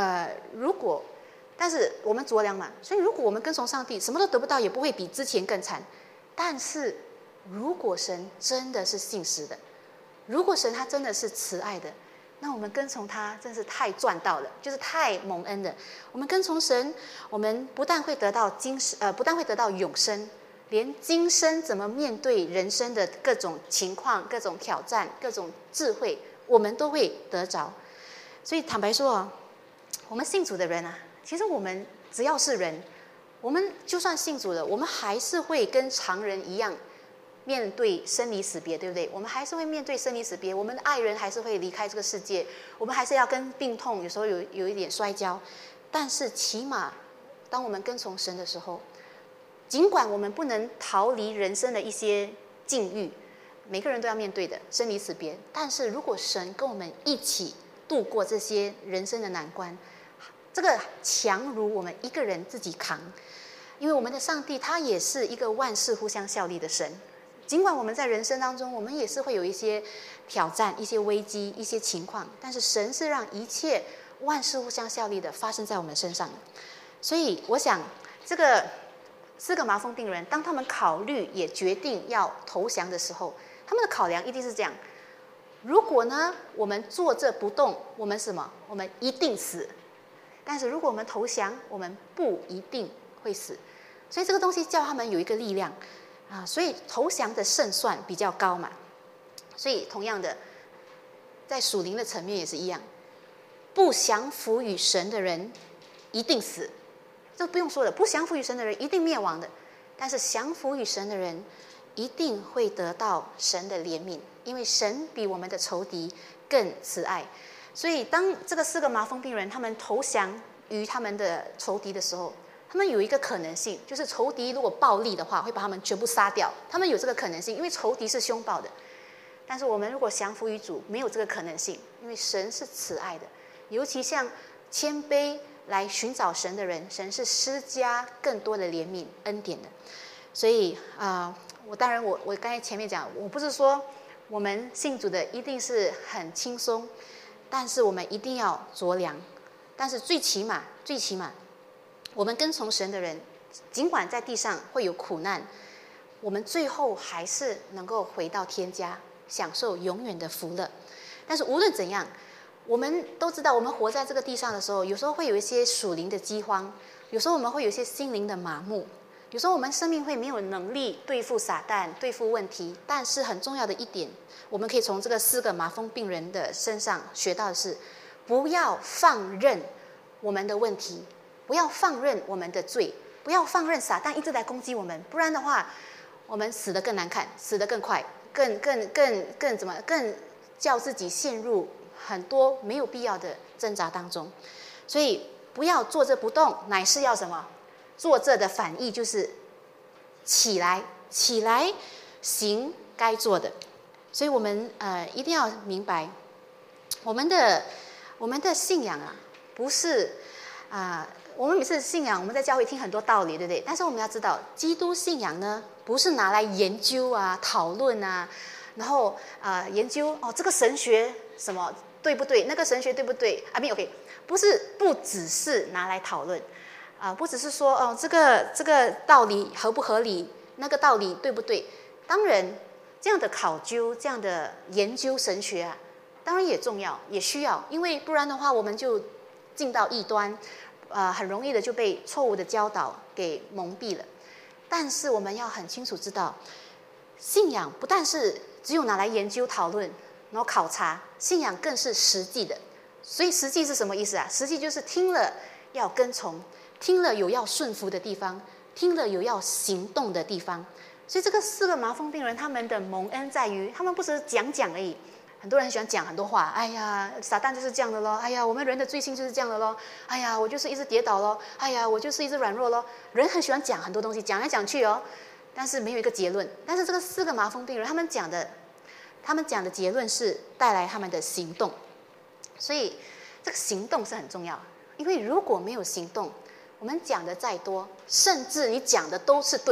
但是我们酌量嘛，所以如果我们跟从上帝，什么都得不到，也不会比之前更惨。但是如果神真的是信实的，如果神他真的是慈爱的，那我们跟从他真是太赚到了，就是太蒙恩了。我们跟从神，我们不但会得到永生，连今生怎么面对人生的各种情况、各种挑战、各种智慧，我们都会得着。所以坦白说，我们信主的人啊，其实我们只要是人，我们就算信主了，我们还是会跟常人一样面对生离死别，对不对？我们还是会面对生离死别，我们的爱人还是会离开这个世界，我们还是要跟病痛，有时候有一点摔跤。但是起码当我们跟从神的时候，尽管我们不能逃离人生的一些境遇，每个人都要面对的生离死别，但是如果神跟我们一起度过这些人生的难关，这个强如我们一个人自己扛。因为我们的上帝他也是一个万事互相效力的神，尽管我们在人生当中，我们也是会有一些挑战、一些危机、一些情况，但是神是让一切万事互相效力的发生在我们身上。所以我想，这个4个麻风病人，当他们考虑也决定要投降的时候，他们的考量一定是这样：如果呢，我们坐着不动，我们什么？我们一定死。但是如果我们投降，我们不一定会死。所以这个东西叫他们有一个力量。所以投降的胜算比较高嘛。所以同样的，在属灵的层面也是一样，不降服于神的人一定死，这不用说的，不降服于神的人一定灭亡的。但是降服于神的人一定会得到神的怜悯，因为神比我们的仇敌更慈爱。所以当这个4个麻风病人他们投降于他们的仇敌的时候，他们有一个可能性，就是仇敌如果暴力的话，会把他们全部杀掉。他们有这个可能性，因为仇敌是凶暴的。但是我们如果降服于主，没有这个可能性，因为神是慈爱的。尤其像谦卑来寻找神的人，神是施加更多的怜悯恩典的。所以我刚才前面讲，我不是说我们信主的一定是很轻松，但是我们一定要酌量。但是最起码我们跟从神的人，尽管在地上会有苦难，我们最后还是能够回到天家，享受永远的福乐。但是无论怎样，我们都知道，我们活在这个地上的时候，有时候会有一些属灵的饥荒，有时候我们会有一些心灵的麻木，有时候我们生命会没有能力对付撒旦、对付问题。但是很重要的一点，我们可以从这个4个麻风病人的身上学到的是，不要放任我们的问题，不要放任我们的罪，不要放任撒旦一直来攻击我们，不然的话，我们死得更难看，死得更快，更叫自己陷入很多没有必要的挣扎当中。所以不要坐着不动，乃是要什么？坐着的反义就是起来行该做的。所以我们一定要明白，我们的信仰啊，不是我们每次信仰，我们在教会听很多道理，对不对？但是我们要知道，基督信仰呢，不是拿来研究讨论然后研究这个神学什么对不对，那个神学对不对？OK， 不只是拿来讨论不只是说这个道理合不合理，那个道理对不对？当然，这样的考究，这样的研究神学当然也重要，也需要，因为不然的话，我们就进到异端。很容易的就被错误的教导给蒙蔽了。但是我们要很清楚知道，信仰不但是只有拿来研究讨论然后考察，信仰更是实际的。所以实际是什么意思实际就是听了要跟从，听了有要顺服的地方，听了有要行动的地方。所以这个4个麻风病人，他们的蒙恩在于他们不是讲而已。很多人很喜欢讲很多话，哎呀，撒旦就是这样的咯，哎呀，我们人的罪性就是这样的咯，哎呀，我就是一直跌倒咯，哎呀，我就是一直软弱咯。人很喜欢讲很多东西，讲来讲去但是没有一个结论。但是这个4个麻风病人，他们讲的结论是带来他们的行动。所以这个行动是很重要，因为如果没有行动，我们讲的再多，甚至你讲的都是对的，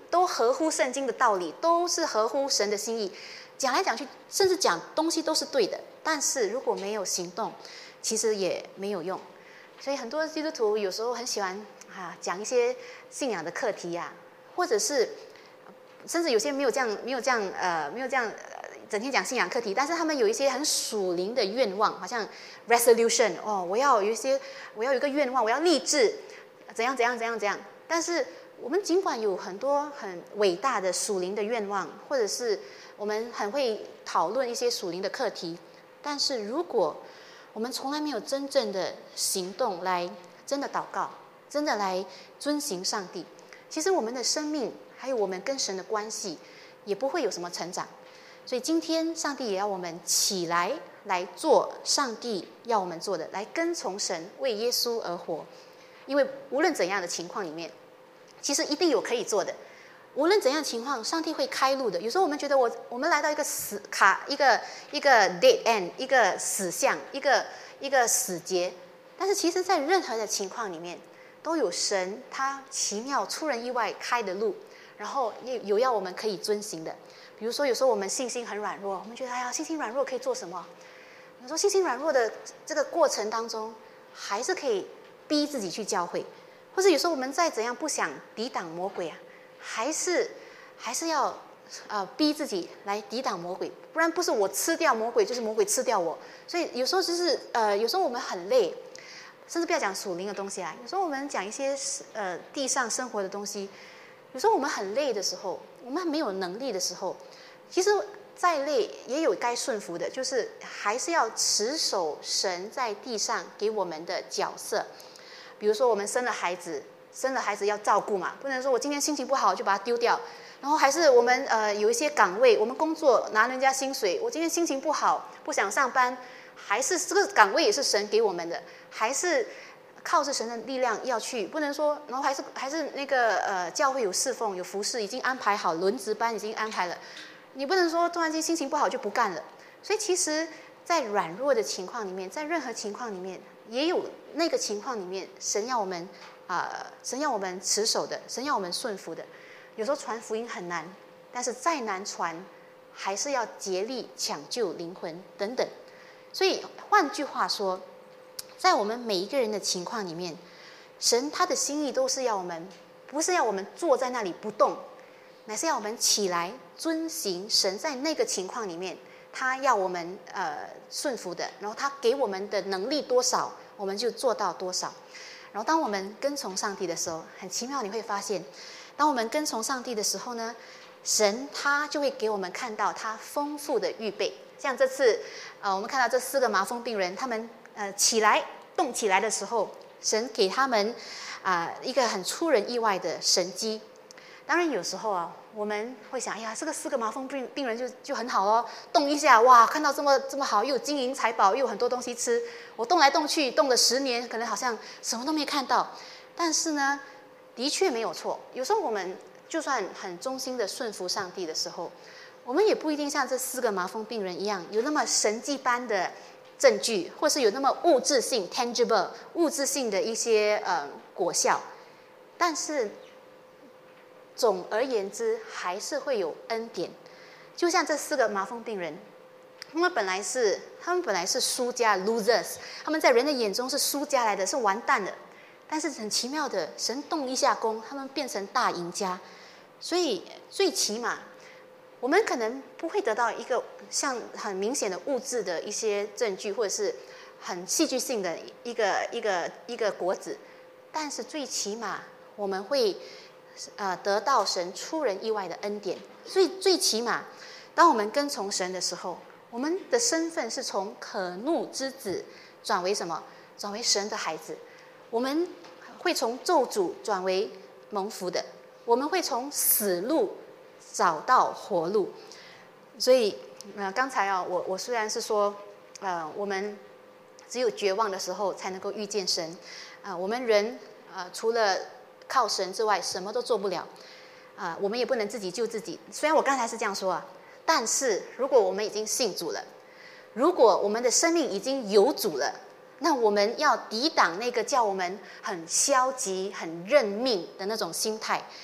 都合乎圣经的道理，都是合乎神的心意。讲来讲去，甚至讲东西都是对的，但是如果没有行动，其实也没有用。所以很多基督徒有时候很喜欢讲一些信仰的课题或者是甚至有些没有这样整天讲信仰课题，但是他们有一些很属灵的愿望，好像 resolution 我要有一个愿望，我要立志怎样。但是我们尽管有很多很伟大的属灵的愿望，或者是我们很会讨论一些属灵的课题，但是如果我们从来没有真正的行动来真的祷告，真的来遵行上帝，其实我们的生命还有我们跟神的关系也不会有什么成长。所以今天上帝也要我们起来做上帝要我们做的，来跟从神，为耶稣而活。因为无论怎样的情况里面，其实一定有可以做的。无论怎样情况，上帝会开路的。有时候我们觉得我们来到一个一个 dead end， 一个死巷，一个死结，但是其实在任何的情况里面，都有神他奇妙出人意外开的路，然后有要我们可以遵行的。比如说有时候我们信心很软弱，我们觉得信心软弱可以做什么？有时候信心软弱的这个过程当中，还是可以逼自己去教会，或者有时候我们再怎样不想抵挡魔鬼还是要逼自己来抵挡魔鬼，不然不是我吃掉魔鬼，就是魔鬼吃掉我。所以有时候就是有时候我们很累，甚至不要讲属灵的东西有时候我们讲一些地上生活的东西，有时候我们很累的时候，我们没有能力的时候，其实再累也有该顺服的，就是还是要持守神在地上给我们的角色。比如说我们生了孩子要照顾嘛，不能说我今天心情不好就把它丢掉。然后还是我们有一些岗位，我们工作拿人家薪水，我今天心情不好不想上班，还是这个岗位也是神给我们的，还是靠着神的力量要去，不能说然后还是那个教会有侍奉有服事已经安排好，轮值班已经安排了，你不能说突然间心情不好就不干了。所以其实在软弱的情况里面，在任何情况里面，也有那个情况里面神要我们持守的，神要我们顺服的。有时候传福音很难，但是再难传还是要竭力抢救灵魂等等。所以换句话说，在我们每一个人的情况里面，神他的心意都是要我们，不是要我们坐在那里不动，乃是要我们起来遵行神在那个情况里面他要我们顺服的，然后他给我们的能力多少我们就做到多少。然后当我们跟从上帝的时候，很奇妙，你会发现当我们跟从上帝的时候呢，神他就会给我们看到他丰富的预备。像这次我们看到这4个麻风病人，他们动起来的时候，神给他们一个很出人意外的神迹。当然有时候我们会想，这个4个麻风病人就很好哦，动一下哇，看到这么好，又有金银财宝，又有很多东西吃，我动来动去动了10年，可能好像什么都没看到。但是呢，的确没有错，有时候我们就算很忠心的顺服上帝的时候，我们也不一定像这4个麻风病人一样有那么神迹般的证据，或是有那么物质性 tangible 物质性的一些果效。但是总而言之还是会有恩典。就像这4个麻风病人，他们本来是输家 losers， 他们在人的眼中是输家来的，是完蛋的。但是很奇妙的，神动一下功，他们变成大赢家。所以最起码我们可能不会得到一个像很明显的物质的一些证据，或者是很戏剧性的一个果子，但是最起码我们会得到神出人意外的恩典。所以最起码当我们跟从神的时候，我们的身份是从可怒之子转为什么？转为神的孩子。我们会从咒诅转为蒙福的，我们会从死路找到活路。所以刚才我虽然是说我们只有绝望的时候才能够遇见神，我们人除了靠神之外什么都做不了，我们也不能自己救自己。虽然我刚才是这样说但是如果我们已经信主了，如果我们的生命已经有主了，那我们要抵挡那个叫我们很消极很认命的那种心态。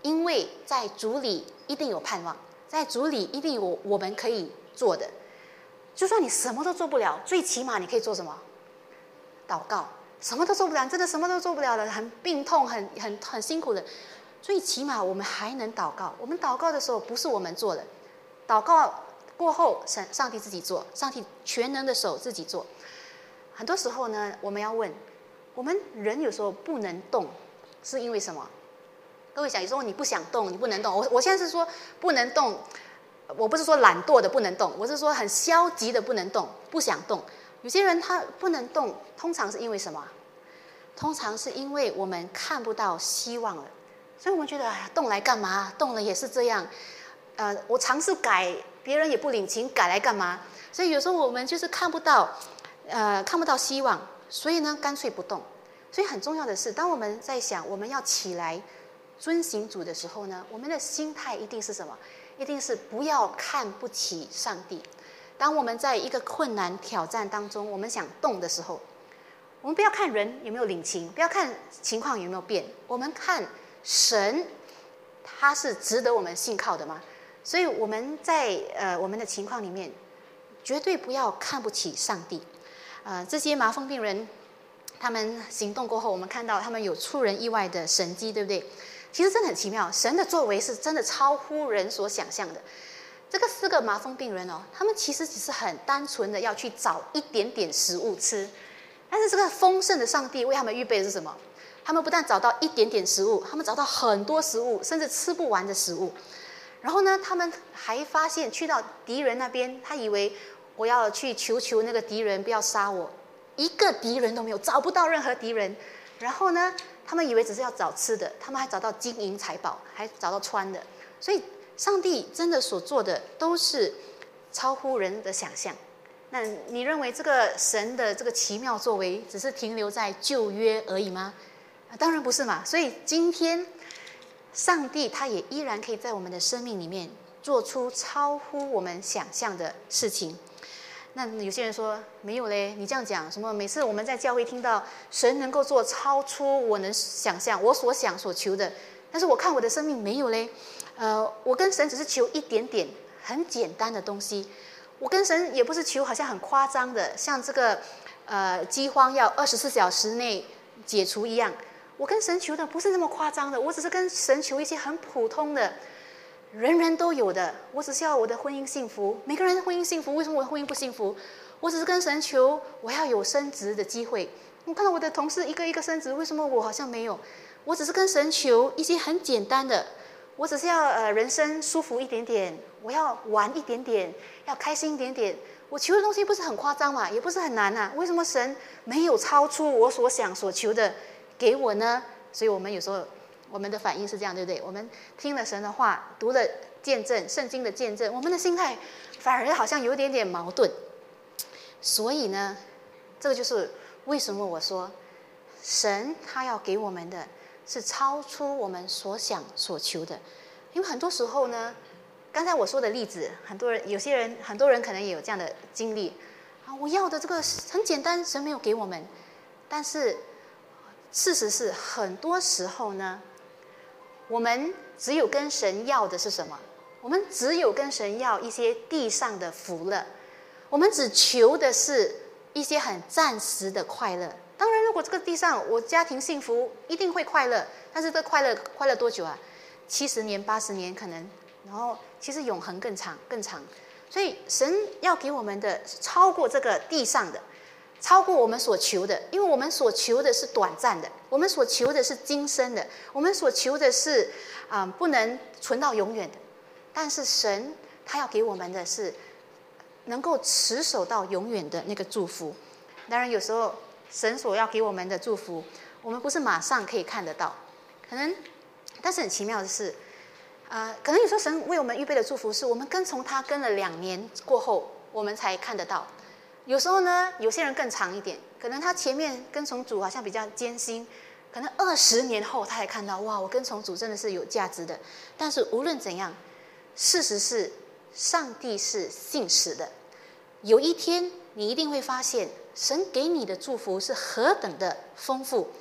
因为在主里一定有盼望，在主里一定有我们可以做的。就算你什么都做不了，最起码你可以做什么？祷告。什么都做不了，真的什么都做不了的，很病痛，很辛苦的，最起码我们还能祷告。我们祷告的时候不是我们做的，祷告过后上帝自己做，上帝全能的手自己做。很多时候呢，我们要问，我们人有时候不能动是因为什么？各位想，有时候你不想动，你不能动。我现在是说不能动，我不是说懒惰的不能动，我是说很消极的不能动，不想动。有些人他不能动，通常是因为什么？通常是因为我们看不到希望了，所以我们觉得动来干嘛？动了也是这样。我尝试改，别人也不领情，改来干嘛？所以有时候我们就是看不到希望，所以呢干脆不动。所以很重要的是，当我们在想我们要起来遵行主的时候呢，我们的心态一定是什么？一定是不要看不起上帝。当我们在一个困难挑战当中，我们想动的时候，我们不要看人有没有领情，不要看情况有没有变，我们看神，他是值得我们信靠的吗？所以我们在我们的情况里面，绝对不要看不起上帝。这些麻风病人，他们行动过后，我们看到他们有出人意外的神迹，对不对？其实真的很奇妙，神的作为是真的超乎人所想象的。这个4个麻风病人他们其实只是很单纯的要去找一点点食物吃，但是这个丰盛的上帝为他们预备的是什么？他们不但找到一点点食物，他们找到很多食物，甚至吃不完的食物。然后呢，他们还发现去到敌人那边，他以为我要去求那个敌人不要杀我，一个敌人都没有，找不到任何敌人。然后呢，他们以为只是要找吃的，他们还找到金银财宝，还找到穿的。所以上帝真的所做的都是超乎人的想象。那你认为这个神的这个奇妙作为只是停留在旧约而已吗？当然不是嘛。所以今天上帝他也依然可以在我们的生命里面做出超乎我们想象的事情。那有些人说没有嘞，你这样讲什么？每次我们在教会听到神能够做超出我能想象我所想所求的，但是我看我的生命没有嘞。我跟神只是求一点点很简单的东西，我跟神也不是求好像很夸张的，像这个饥荒要24小时内解除一样。我跟神求的不是那么夸张的，我只是跟神求一些很普通的，人人都有的。我只是要我的婚姻幸福，每个人的婚姻幸福，为什么我的婚姻不幸福？我只是跟神求我要有升职的机会。我看到我的同事一个一个升职，为什么我好像没有？我只是跟神求一些很简单的，我只是要人生舒服一点点，我要玩一点点，要开心一点点。我求的东西不是很夸张嘛，也不是很难啊，为什么神没有超出我所想所求的给我呢？所以我们有时候我们的反应是这样，对不对？我们听了神的话，读了见证圣经的见证，我们的心态反而好像有一点点矛盾。所以呢，这个就是为什么我说神他要给我们的是超出我们所想所求的。因为很多时候呢，刚才我说的例子，很多人可能也有这样的经历啊，我要的这个很简单，神没有给我们。但是事实是很多时候呢，我们只有跟神要的是什么？我们只有跟神要一些地上的福乐，我们只求的是一些很暂时的快乐。当然如果这个地上我家庭幸福一定会快乐，但是这快乐多久啊？70年80年可能，然后其实永恒更长。所以神要给我们的超过这个地上的，超过我们所求的。因为我们所求的是短暂的，我们所求的是今生的，我们所求的是不能存到永远的。但是神他要给我们的是能够持守到永远的那个祝福。当然有时候神所要给我们的祝福，我们不是马上可以看得到，但是很奇妙的是可能有时候神为我们预备的祝福是我们跟从他跟了2年过后我们才看得到。有时候呢，有些人更长一点，可能他前面跟从主好像比较艰辛，可能20年后他才看到，哇，我跟从主真的是有价值的。但是无论怎样，事实是上帝是信实的，有一天你一定会发现神给你的祝福是何等的丰富。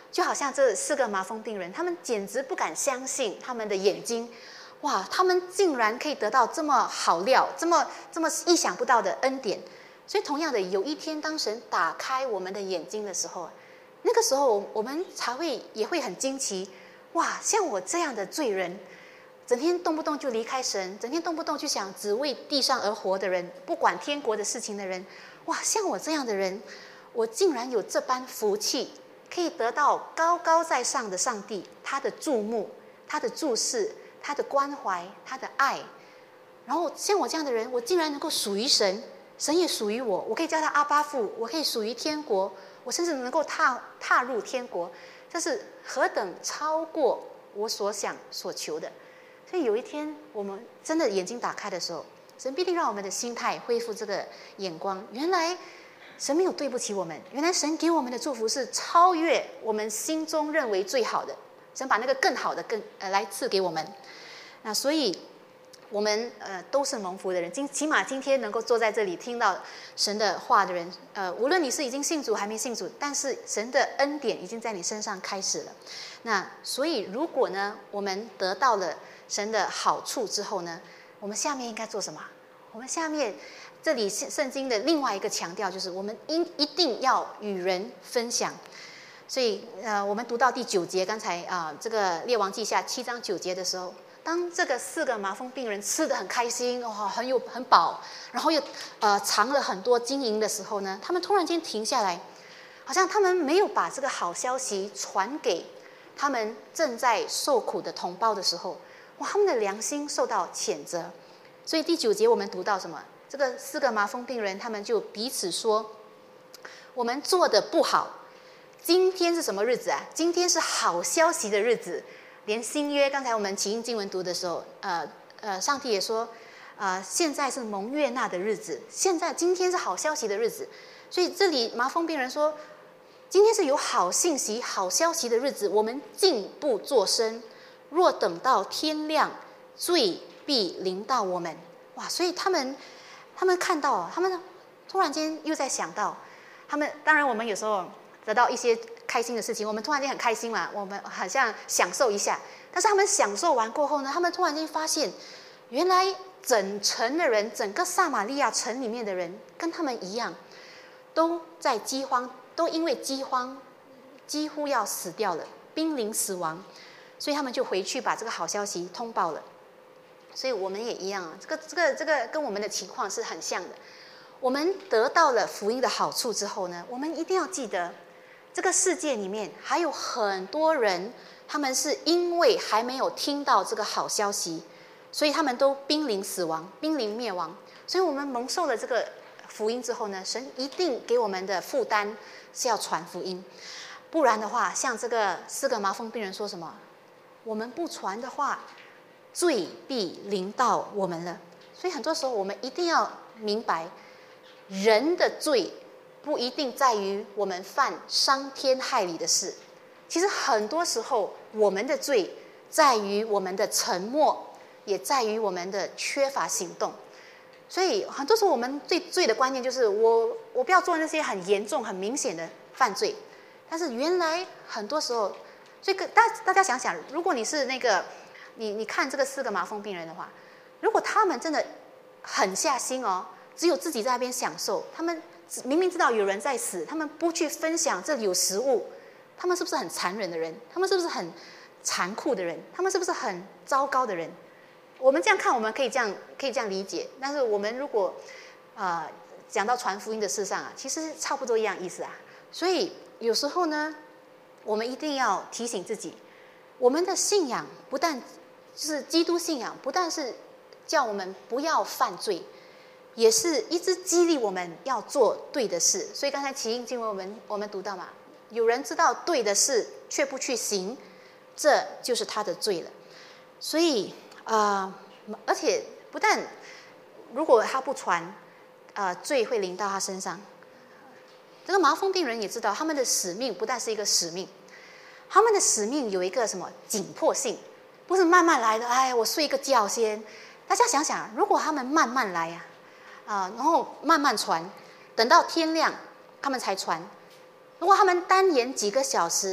就好像这4个麻风病人，他们简直不敢相信他们的眼睛，哇，他们竟然可以得到这么好料，这么意想不到的恩典。所以同样的，有一天当神打开我们的眼睛的时候，那个时候我们也会很惊奇，哇，像我这样的罪人，整天动不动就离开神，整天动不动就想只为地上而活的人，不管天国的事情的人，哇，像我这样的人，我竟然有这般福气，可以得到高高在上的上帝他的注目，他的注视，他的关怀，他的爱。然后像我这样的人，我竟然能够属于神，神也属于我，我可以叫他阿爸父，我可以属于天国，我甚至能够踏入天国，这是何等超过我所想所求的。所以有一天我们真的眼睛打开的时候，神必定让我们的心态恢复这个眼光，原来神没有对不起我们，原来神给我们的祝福是超越我们心中认为最好的，神把那个更好的来赐给我们。那所以我们都是蒙福的人，起码今天能够坐在这里听到神的话的人，无论你是已经信主还没信主，但是神的恩典已经在你身上开始了。那所以如果呢，我们得到了神的好处之后呢，我们下面应该做什么？我们下面这里圣经的另外一个强调就是，我们一定要与人分享。所以我们读到第9节，刚才这个列王记下7章9节的时候，当这个4个麻风病人吃得很开心，哇，很饱，然后又尝了很多金银的时候呢，他们突然间停下来，好像他们没有把这个好消息传给他们正在受苦的同胞的时候，哇，他们的良心受到谴责。所以第9节我们读到什么？这个4个麻风病人，他们就彼此说：“我们做的不好。今天是什么日子啊？今天是好消息的日子。连新约，刚才我们起因经文读的时候，上帝也说，现在是蒙悦纳的日子，今天是好消息的日子。所以这里麻风病人说，今天是有好信息、好消息的日子，我们静不作声。若等到天亮，罪必临到我们。”哇！所以他们看到，他们突然间又在想到，当然我们有时候得到一些开心的事情，我们突然间很开心嘛，我们好像享受一下。但是他们享受完过后呢，他们突然间发现，原来整城的人，整个撒玛利亚城里面的人，跟他们一样，都在饥荒，都因为饥荒几乎要死掉了，濒临死亡。所以他们就回去把这个好消息通报了。所以我们也一样啊，这个跟我们的情况是很像的。我们得到了福音的好处之后呢，我们一定要记得，这个世界里面还有很多人，他们是因为还没有听到这个好消息，所以他们都濒临死亡，濒临灭亡。所以我们蒙受了这个福音之后呢，神一定给我们的负担是要传福音，不然的话，像这个4个麻风病人说什么？我们不传的话，罪必临到我们了。所以很多时候我们一定要明白，人的罪不一定在于我们犯伤天害理的事，其实很多时候我们的罪在于我们的沉默，也在于我们的缺乏行动。所以很多时候我们对罪的观念就是我不要做那些很严重很明显的犯罪。但是原来很多时候，所以大家想想，如果你是那个你看这个4个麻风病人的话，如果他们真的狠下心哦，只有自己在那边享受，他们明明知道有人在死，他们不去分享这里有食物，他们是不是很残忍的人？他们是不是很残酷的人？他们是不是很糟糕的人？我们这样看，我们可以这样理解。但是我们如果讲到传福音的事上啊，其实差不多一样意思啊。所以有时候呢，我们一定要提醒自己，我们的信仰不但就是基督信仰，不但是叫我们不要犯罪，也是一直激励我们要做对的事。所以刚才起因经文我们读到嘛，有人知道对的事却不去行，这就是他的罪了。所以而且不但如果他不传，罪会临到他身上。这个麻风病人也知道，他们的使命不但是一个使命，他们的使命有一个什么紧迫性，不是慢慢来的。哎，我睡一个觉先。大家想想，如果他们慢慢来呀，然后慢慢传，等到天亮他们才传。如果他们单言几个小时，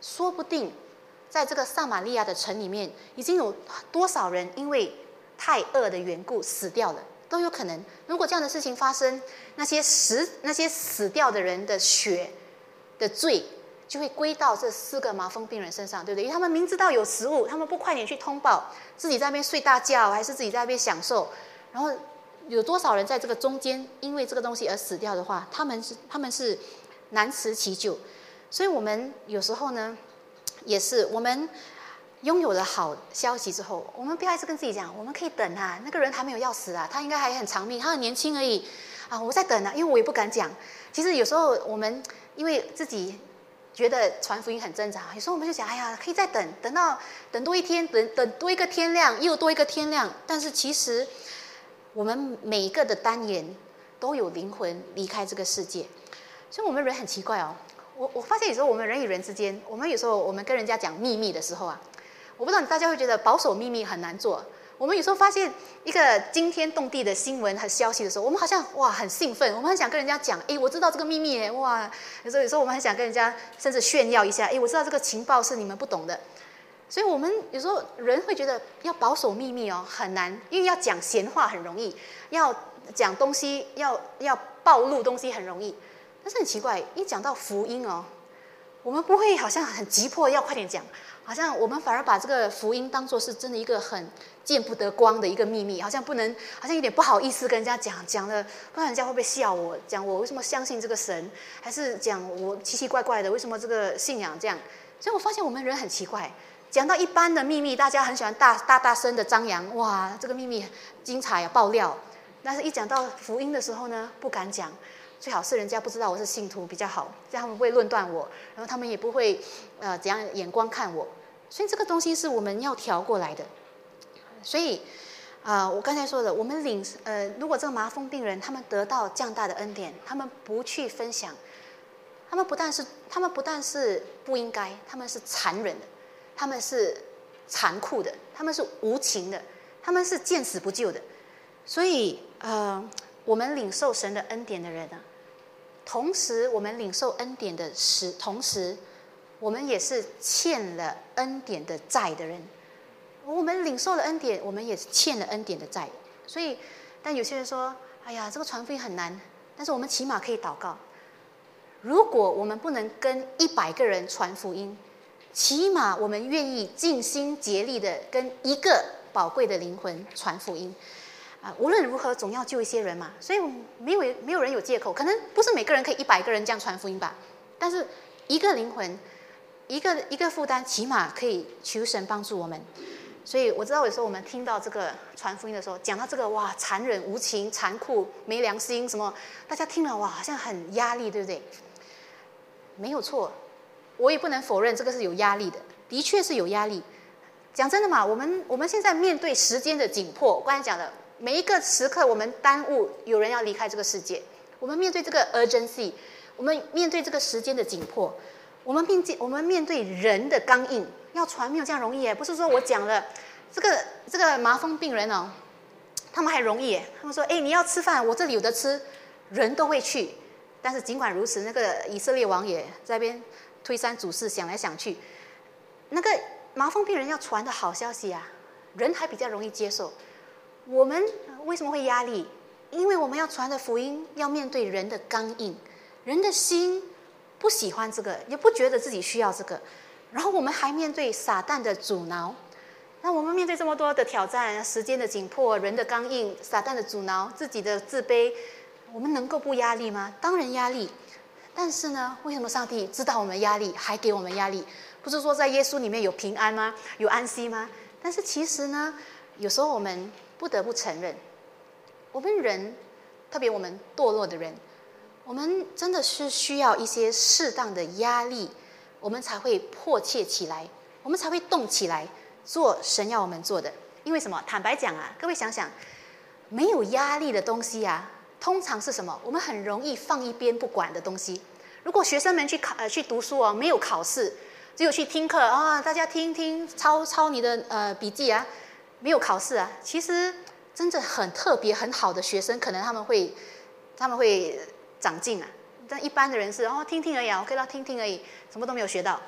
说不定在这个撒玛利亚的城里面，已经有多少人因为太饿的缘故死掉了，都有可能。如果这样的事情发生，那些死掉的人的血的罪，就会归到这4个麻风病人身上，对不对？因为他们明知道有食物，他们不快点去通报，自己在那边睡大觉，还是自己在那边享受，然后有多少人在这个中间因为这个东西而死掉的话，他们是难辞其咎。所以我们有时候呢，也是我们拥有了好消息之后，我们不要一直跟自己讲，我们可以等啊，那个人还没有要死啊，他应该还很长命，他很年轻而已啊，我在等啊，因为我也不敢讲。其实有时候我们因为自己觉得传福音很挣扎，有时候我们就想，哎呀，可以再等多一天，等多一个天亮，又多一个天亮。但是其实我们每一个的单元都有灵魂离开这个世界，所以我们人很奇怪哦。我发现有时候我们人与人之间，有时候我们跟人家讲秘密的时候啊，我不知道大家会觉得保守秘密很难做。我们有时候发现一个惊天动地的新闻和消息的时候，我们好像哇很兴奋，我们很想跟人家讲，我知道这个秘密耶，哇！有时候我们很想跟人家甚至炫耀一下，我知道这个情报是你们不懂的。所以我们有时候人会觉得要保守秘密哦很难，因为要讲闲话很容易，要讲东西要暴露东西很容易。但是很奇怪，一讲到福音哦，我们不会好像很急迫要快点讲，好像我们反而把这个福音当作是真的一个很见不得光的一个秘密，好像有点不好意思跟人家讲了，不然人家会不会笑我？讲我为什么相信这个神，还是讲我奇奇怪怪的，为什么这个信仰这样？所以我发现我们人很奇怪，讲到一般的秘密，大家很喜欢大声的张扬，哇，这个秘密精彩啊，爆料。但是一讲到福音的时候呢，不敢讲。最好是人家不知道我是信徒比较好，这样他们不会论断我，然后他们也不会怎样眼光看我。所以这个东西是我们要调过来的。所以我刚才说的，我们如果这个麻风病人他们得到这样大的恩典，他们不去分享，他们不但是不应该，他们是残忍的，他们是残酷的，他们是无情的，他们是见死不救的。所以我们领受神的恩典的人呢，同时我们领受恩典的同时，我们也是欠了恩典的债的人。我们领受了恩典，我们也是欠了恩典的债。所以，但有些人说：“哎呀，这个传福音很难。”但是我们起码可以祷告。如果我们不能跟100个人传福音，起码我们愿意尽心竭力的跟一个宝贵的灵魂传福音。无论如何总要救一些人嘛，所以没有人有借口，可能不是每个人可以100个人这样传福音吧，但是一个灵魂，一个负担，起码可以求神帮助我们。所以我知道有时候我们听到这个传福音的时候，讲到这个哇残忍无情、残酷、没良心什么，大家听了哇好像很压力，对不对？没有错，我也不能否认这个是有压力的，的确是有压力。讲真的嘛，我们现在面对时间的紧迫，我刚才讲的。每一个时刻，我们耽误有人要离开这个世界。我们面对这个 urgency， 我们面对这个时间的紧迫，我们面对人的刚硬，要传没有这样容易耶。不是说我讲了这个麻风病人哦，他们还容易耶。他们说：“你要吃饭，我这里有得吃。”人都会去，但是尽管如此，那个以色列王也在那边推三阻四，想来想去，那个麻风病人要传的好消息啊，人还比较容易接受。我们为什么会压力？因为我们要传的福音要面对人的刚硬，人的心不喜欢这个，也不觉得自己需要这个，然后我们还面对撒旦的阻挠。那我们面对这么多的挑战，时间的紧迫，人的刚硬，撒旦的阻挠，自己的自卑，我们能够不压力吗？当然压力。但是呢，为什么上帝知道我们压力，还给我们压力？不是说在耶稣里面有平安吗？有安息吗？但是其实呢，有时候我们不得不承认，我们人，特别我们堕落的人，我们真的是需要一些适当的压力，我们才会迫切起来，我们才会动起来，做神要我们做的。因为什么？坦白讲啊，各位想想，没有压力的东西啊，通常是什么？我们很容易放一边不管的东西。如果学生们去读书哦，没有考试，只有去听课啊，大家听抄你的笔记啊。没有考试啊，其实真的很特别很好的学生，可能他们会长进啊。但一般的人是听而已啊，我可以听而已，什么都没有学到。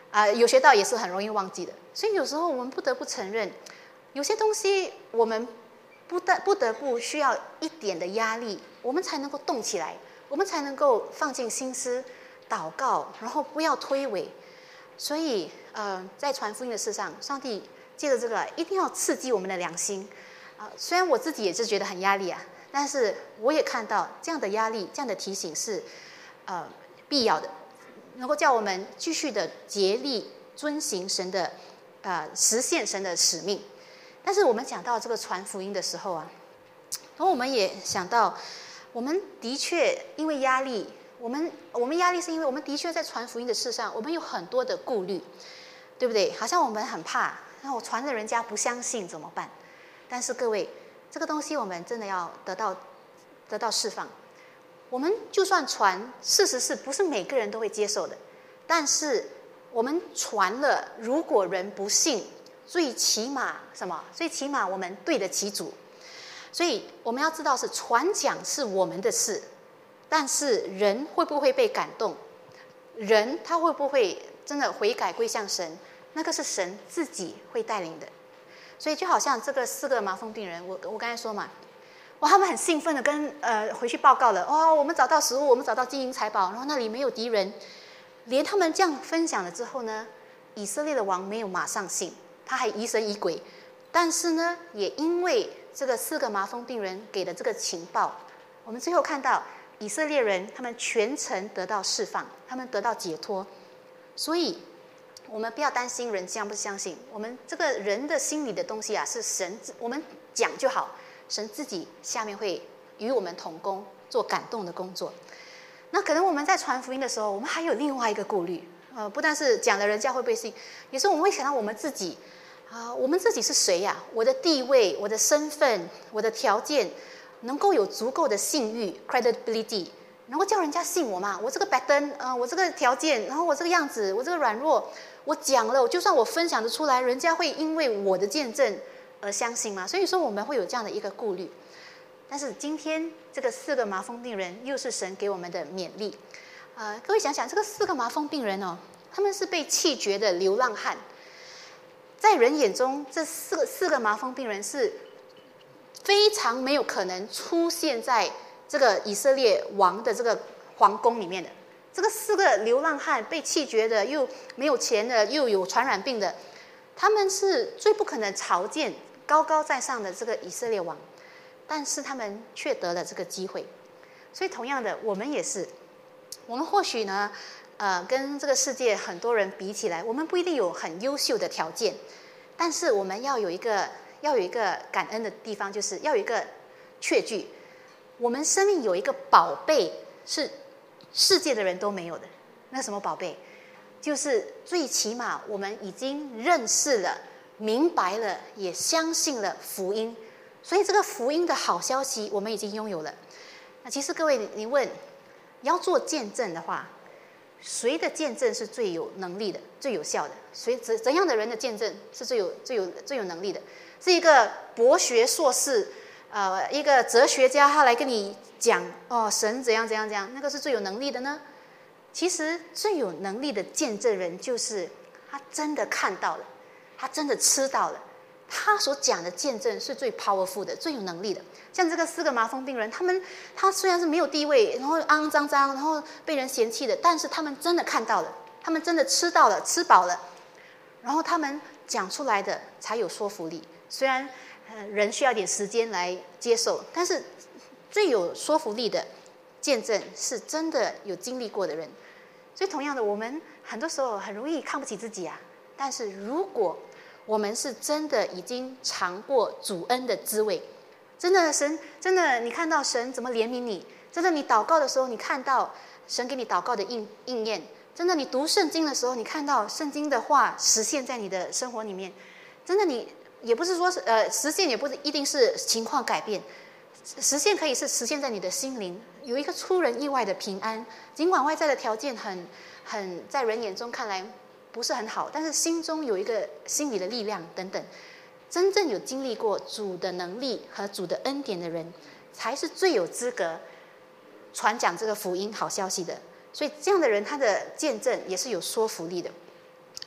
有学到也是很容易忘记的。所以有时候我们不得不承认，有些东西我们不得不需要一点的压力，我们才能够动起来，我们才能够放进心思祷告，然后不要推诿。所以在传福音的事上，上帝借着这个一定要刺激我们的良心。虽然我自己也是觉得很压力啊，但是我也看到这样的压力，这样的提醒是必要的，能够叫我们继续的竭力遵行神的实现神的使命。但是我们讲到这个传福音的时候啊，然后我们也想到，我们的确因为压力，我们压力是因为我们的确在传福音的事上，我们有很多的顾虑，对不对？好像我们很怕，那我传了人家不相信怎么办？但是各位，这个东西我们真的要得到释放。我们就算传，事实是不是每个人都会接受的？但是我们传了，如果人不信，最起码什么？最起码我们对得起主。所以我们要知道，是传讲是我们的事，但是人会不会被感动？人他会不会真的悔改归向神？那个是神自己会带领的。所以就好像这个4个麻风病人，我刚才说嘛，哇，他们很兴奋的跟回去报告了，我们找到食物，我们找到金银财宝，然后那里没有敌人。连他们这样分享了之后呢，以色列的王没有马上信，他还疑神疑鬼。但是呢，也因为这个4个麻风病人给的这个情报，我们最后看到以色列人他们全程得到释放，他们得到解脱。所以我们不要担心人相不相信，我们这个人的心里的东西啊，是神，我们讲就好，神自己下面会与我们同工，做感动的工作。那可能我们在传福音的时候，我们还有另外一个顾虑，不但是讲了人家会不会信，有时候我们会想到我们自己，我们自己是谁呀？我的地位、我的身份、我的条件，能够有足够的信誉 （credibility）， 能够叫人家信我吗？我这个白灯，我这个条件，然后我这个样子，我这个软弱，我讲了，就算我分享得出来，人家会因为我的见证而相信吗？所以说我们会有这样的一个顾虑。但是今天这个4个麻风病人，又是神给我们的勉励。各位想想，这个4个麻风病人他们是被弃绝的流浪汉，在人眼中，这四个麻风病人是非常没有可能出现在这个以色列王的这个皇宫里面的。这个4个流浪汉，被弃绝的，又没有钱的，又有传染病的，他们是最不可能朝见高高在上的这个以色列王。但是他们却得了这个机会。所以同样的，我们也是，我们或许呢跟这个世界很多人比起来，我们不一定有很优秀的条件，但是我们要有一个感恩的地方，就是要有一个确据，我们生命有一个宝贝是世界的人都没有的。那什么宝贝？就是最起码我们已经认识了、明白了，也相信了福音。所以这个福音的好消息我们已经拥有了。那其实各位，你问要做见证的话，谁的见证是最有能力的、最有效的？怎样的人的见证是最有能力的？是一个博学硕士，一个哲学家，他来跟你讲神怎样怎样怎样，那个是最有能力的呢？其实最有能力的见证人，就是他真的看到了，他真的吃到了。他所讲的见证是最 powerful 的，最有能力的。像这个4个麻风病人，他虽然是没有地位，然后肮肮脏脏，然后被人嫌弃的，但是他们真的看到了，他们真的吃到了，吃饱了，然后他们讲出来的才有说服力。虽然人需要点时间来接受，但是最有说服力的见证是真的有经历过的人。所以同样的，我们很多时候很容易看不起自己啊。但是如果我们是真的已经尝过主恩的滋味，真的真的你看到神怎么怜悯你，真的你祷告的时候你看到神给你祷告的应验，真的你读圣经的时候你看到圣经的话实现在你的生活里面，真的你也不是说实现也不一定是情况改变，实现可以是实现在你的心灵有一个出人意外的平安，尽管外在的条件很在人眼中看来不是很好，但是心中有一个心理的力量等等。真正有经历过主的能力和主的恩典的人，才是最有资格传讲这个福音好消息的。所以这样的人，他的见证也是有说服力的。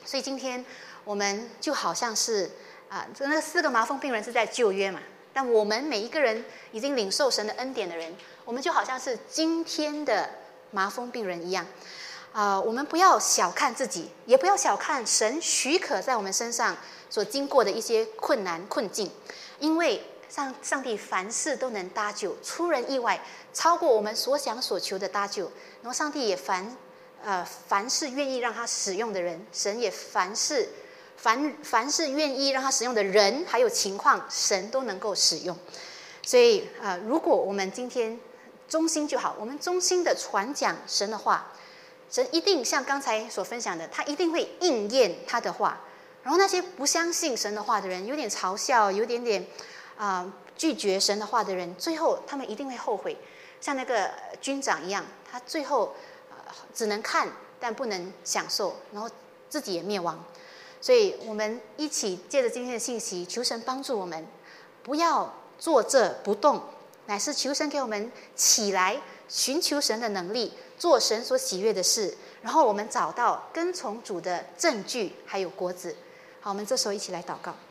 所以今天我们就好像是那4个麻风病人是在旧约嘛，但我们每一个人已经领受神的恩典的人，我们就好像是今天的麻风病人一样。我们不要小看自己，也不要小看神许可在我们身上所经过的一些困难困境，因为上帝凡事都能搭救，出人意外，超过我们所想所求的搭救。然后上帝也凡是愿意让他使用的人，神也凡是愿意让他使用的人还有情况，神都能够使用。所以如果我们今天忠心就好，我们忠心的传讲神的话，神一定像刚才所分享的，他一定会应验他的话。然后那些不相信神的话的人，有点嘲笑，有点拒绝神的话的人，最后他们一定会后悔，像那个军长一样，他最后只能看但不能享受，然后自己也灭亡。所以我们一起借着今天的信息，求神帮助我们，不要坐着不动，乃是求神给我们起来，寻求神的能力，做神所喜悦的事，然后我们找到跟从主的证据还有果子。好，我们这时候一起来祷告。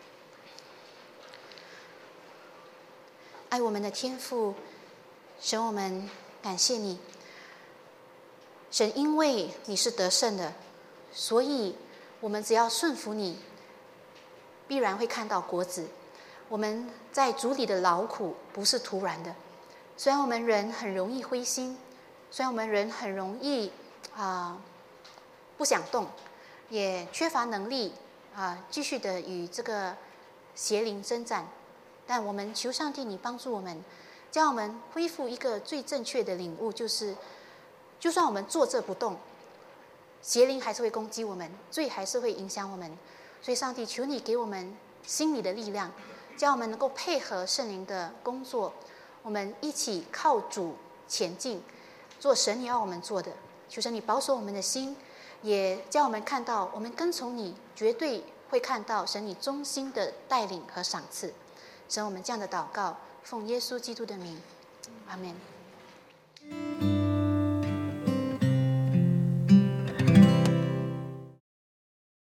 爱我们的天父，神，我们感谢你。神，因为你是得胜的，所以我们只要顺服你，必然会看到果子。我们在主里的劳苦不是徒然的。虽然我们人很容易灰心，虽然我们人很容易不想动，也缺乏能力继续的与这个邪灵征战，但我们求上帝你帮助我们，叫我们恢复一个最正确的领悟，就是就算我们坐着不动，邪灵还是会攻击我们，罪还是会影响我们。所以上帝求你给我们心里的力量，叫我们能够配合圣灵的工作，我们一起靠主前进，做神你要我们做的。求神你保守我们的心，也叫我们看到我们跟从你，绝对会看到神你忠心的带领和赏赐。神，我们这样的祷告，奉耶稣基督的名，阿们。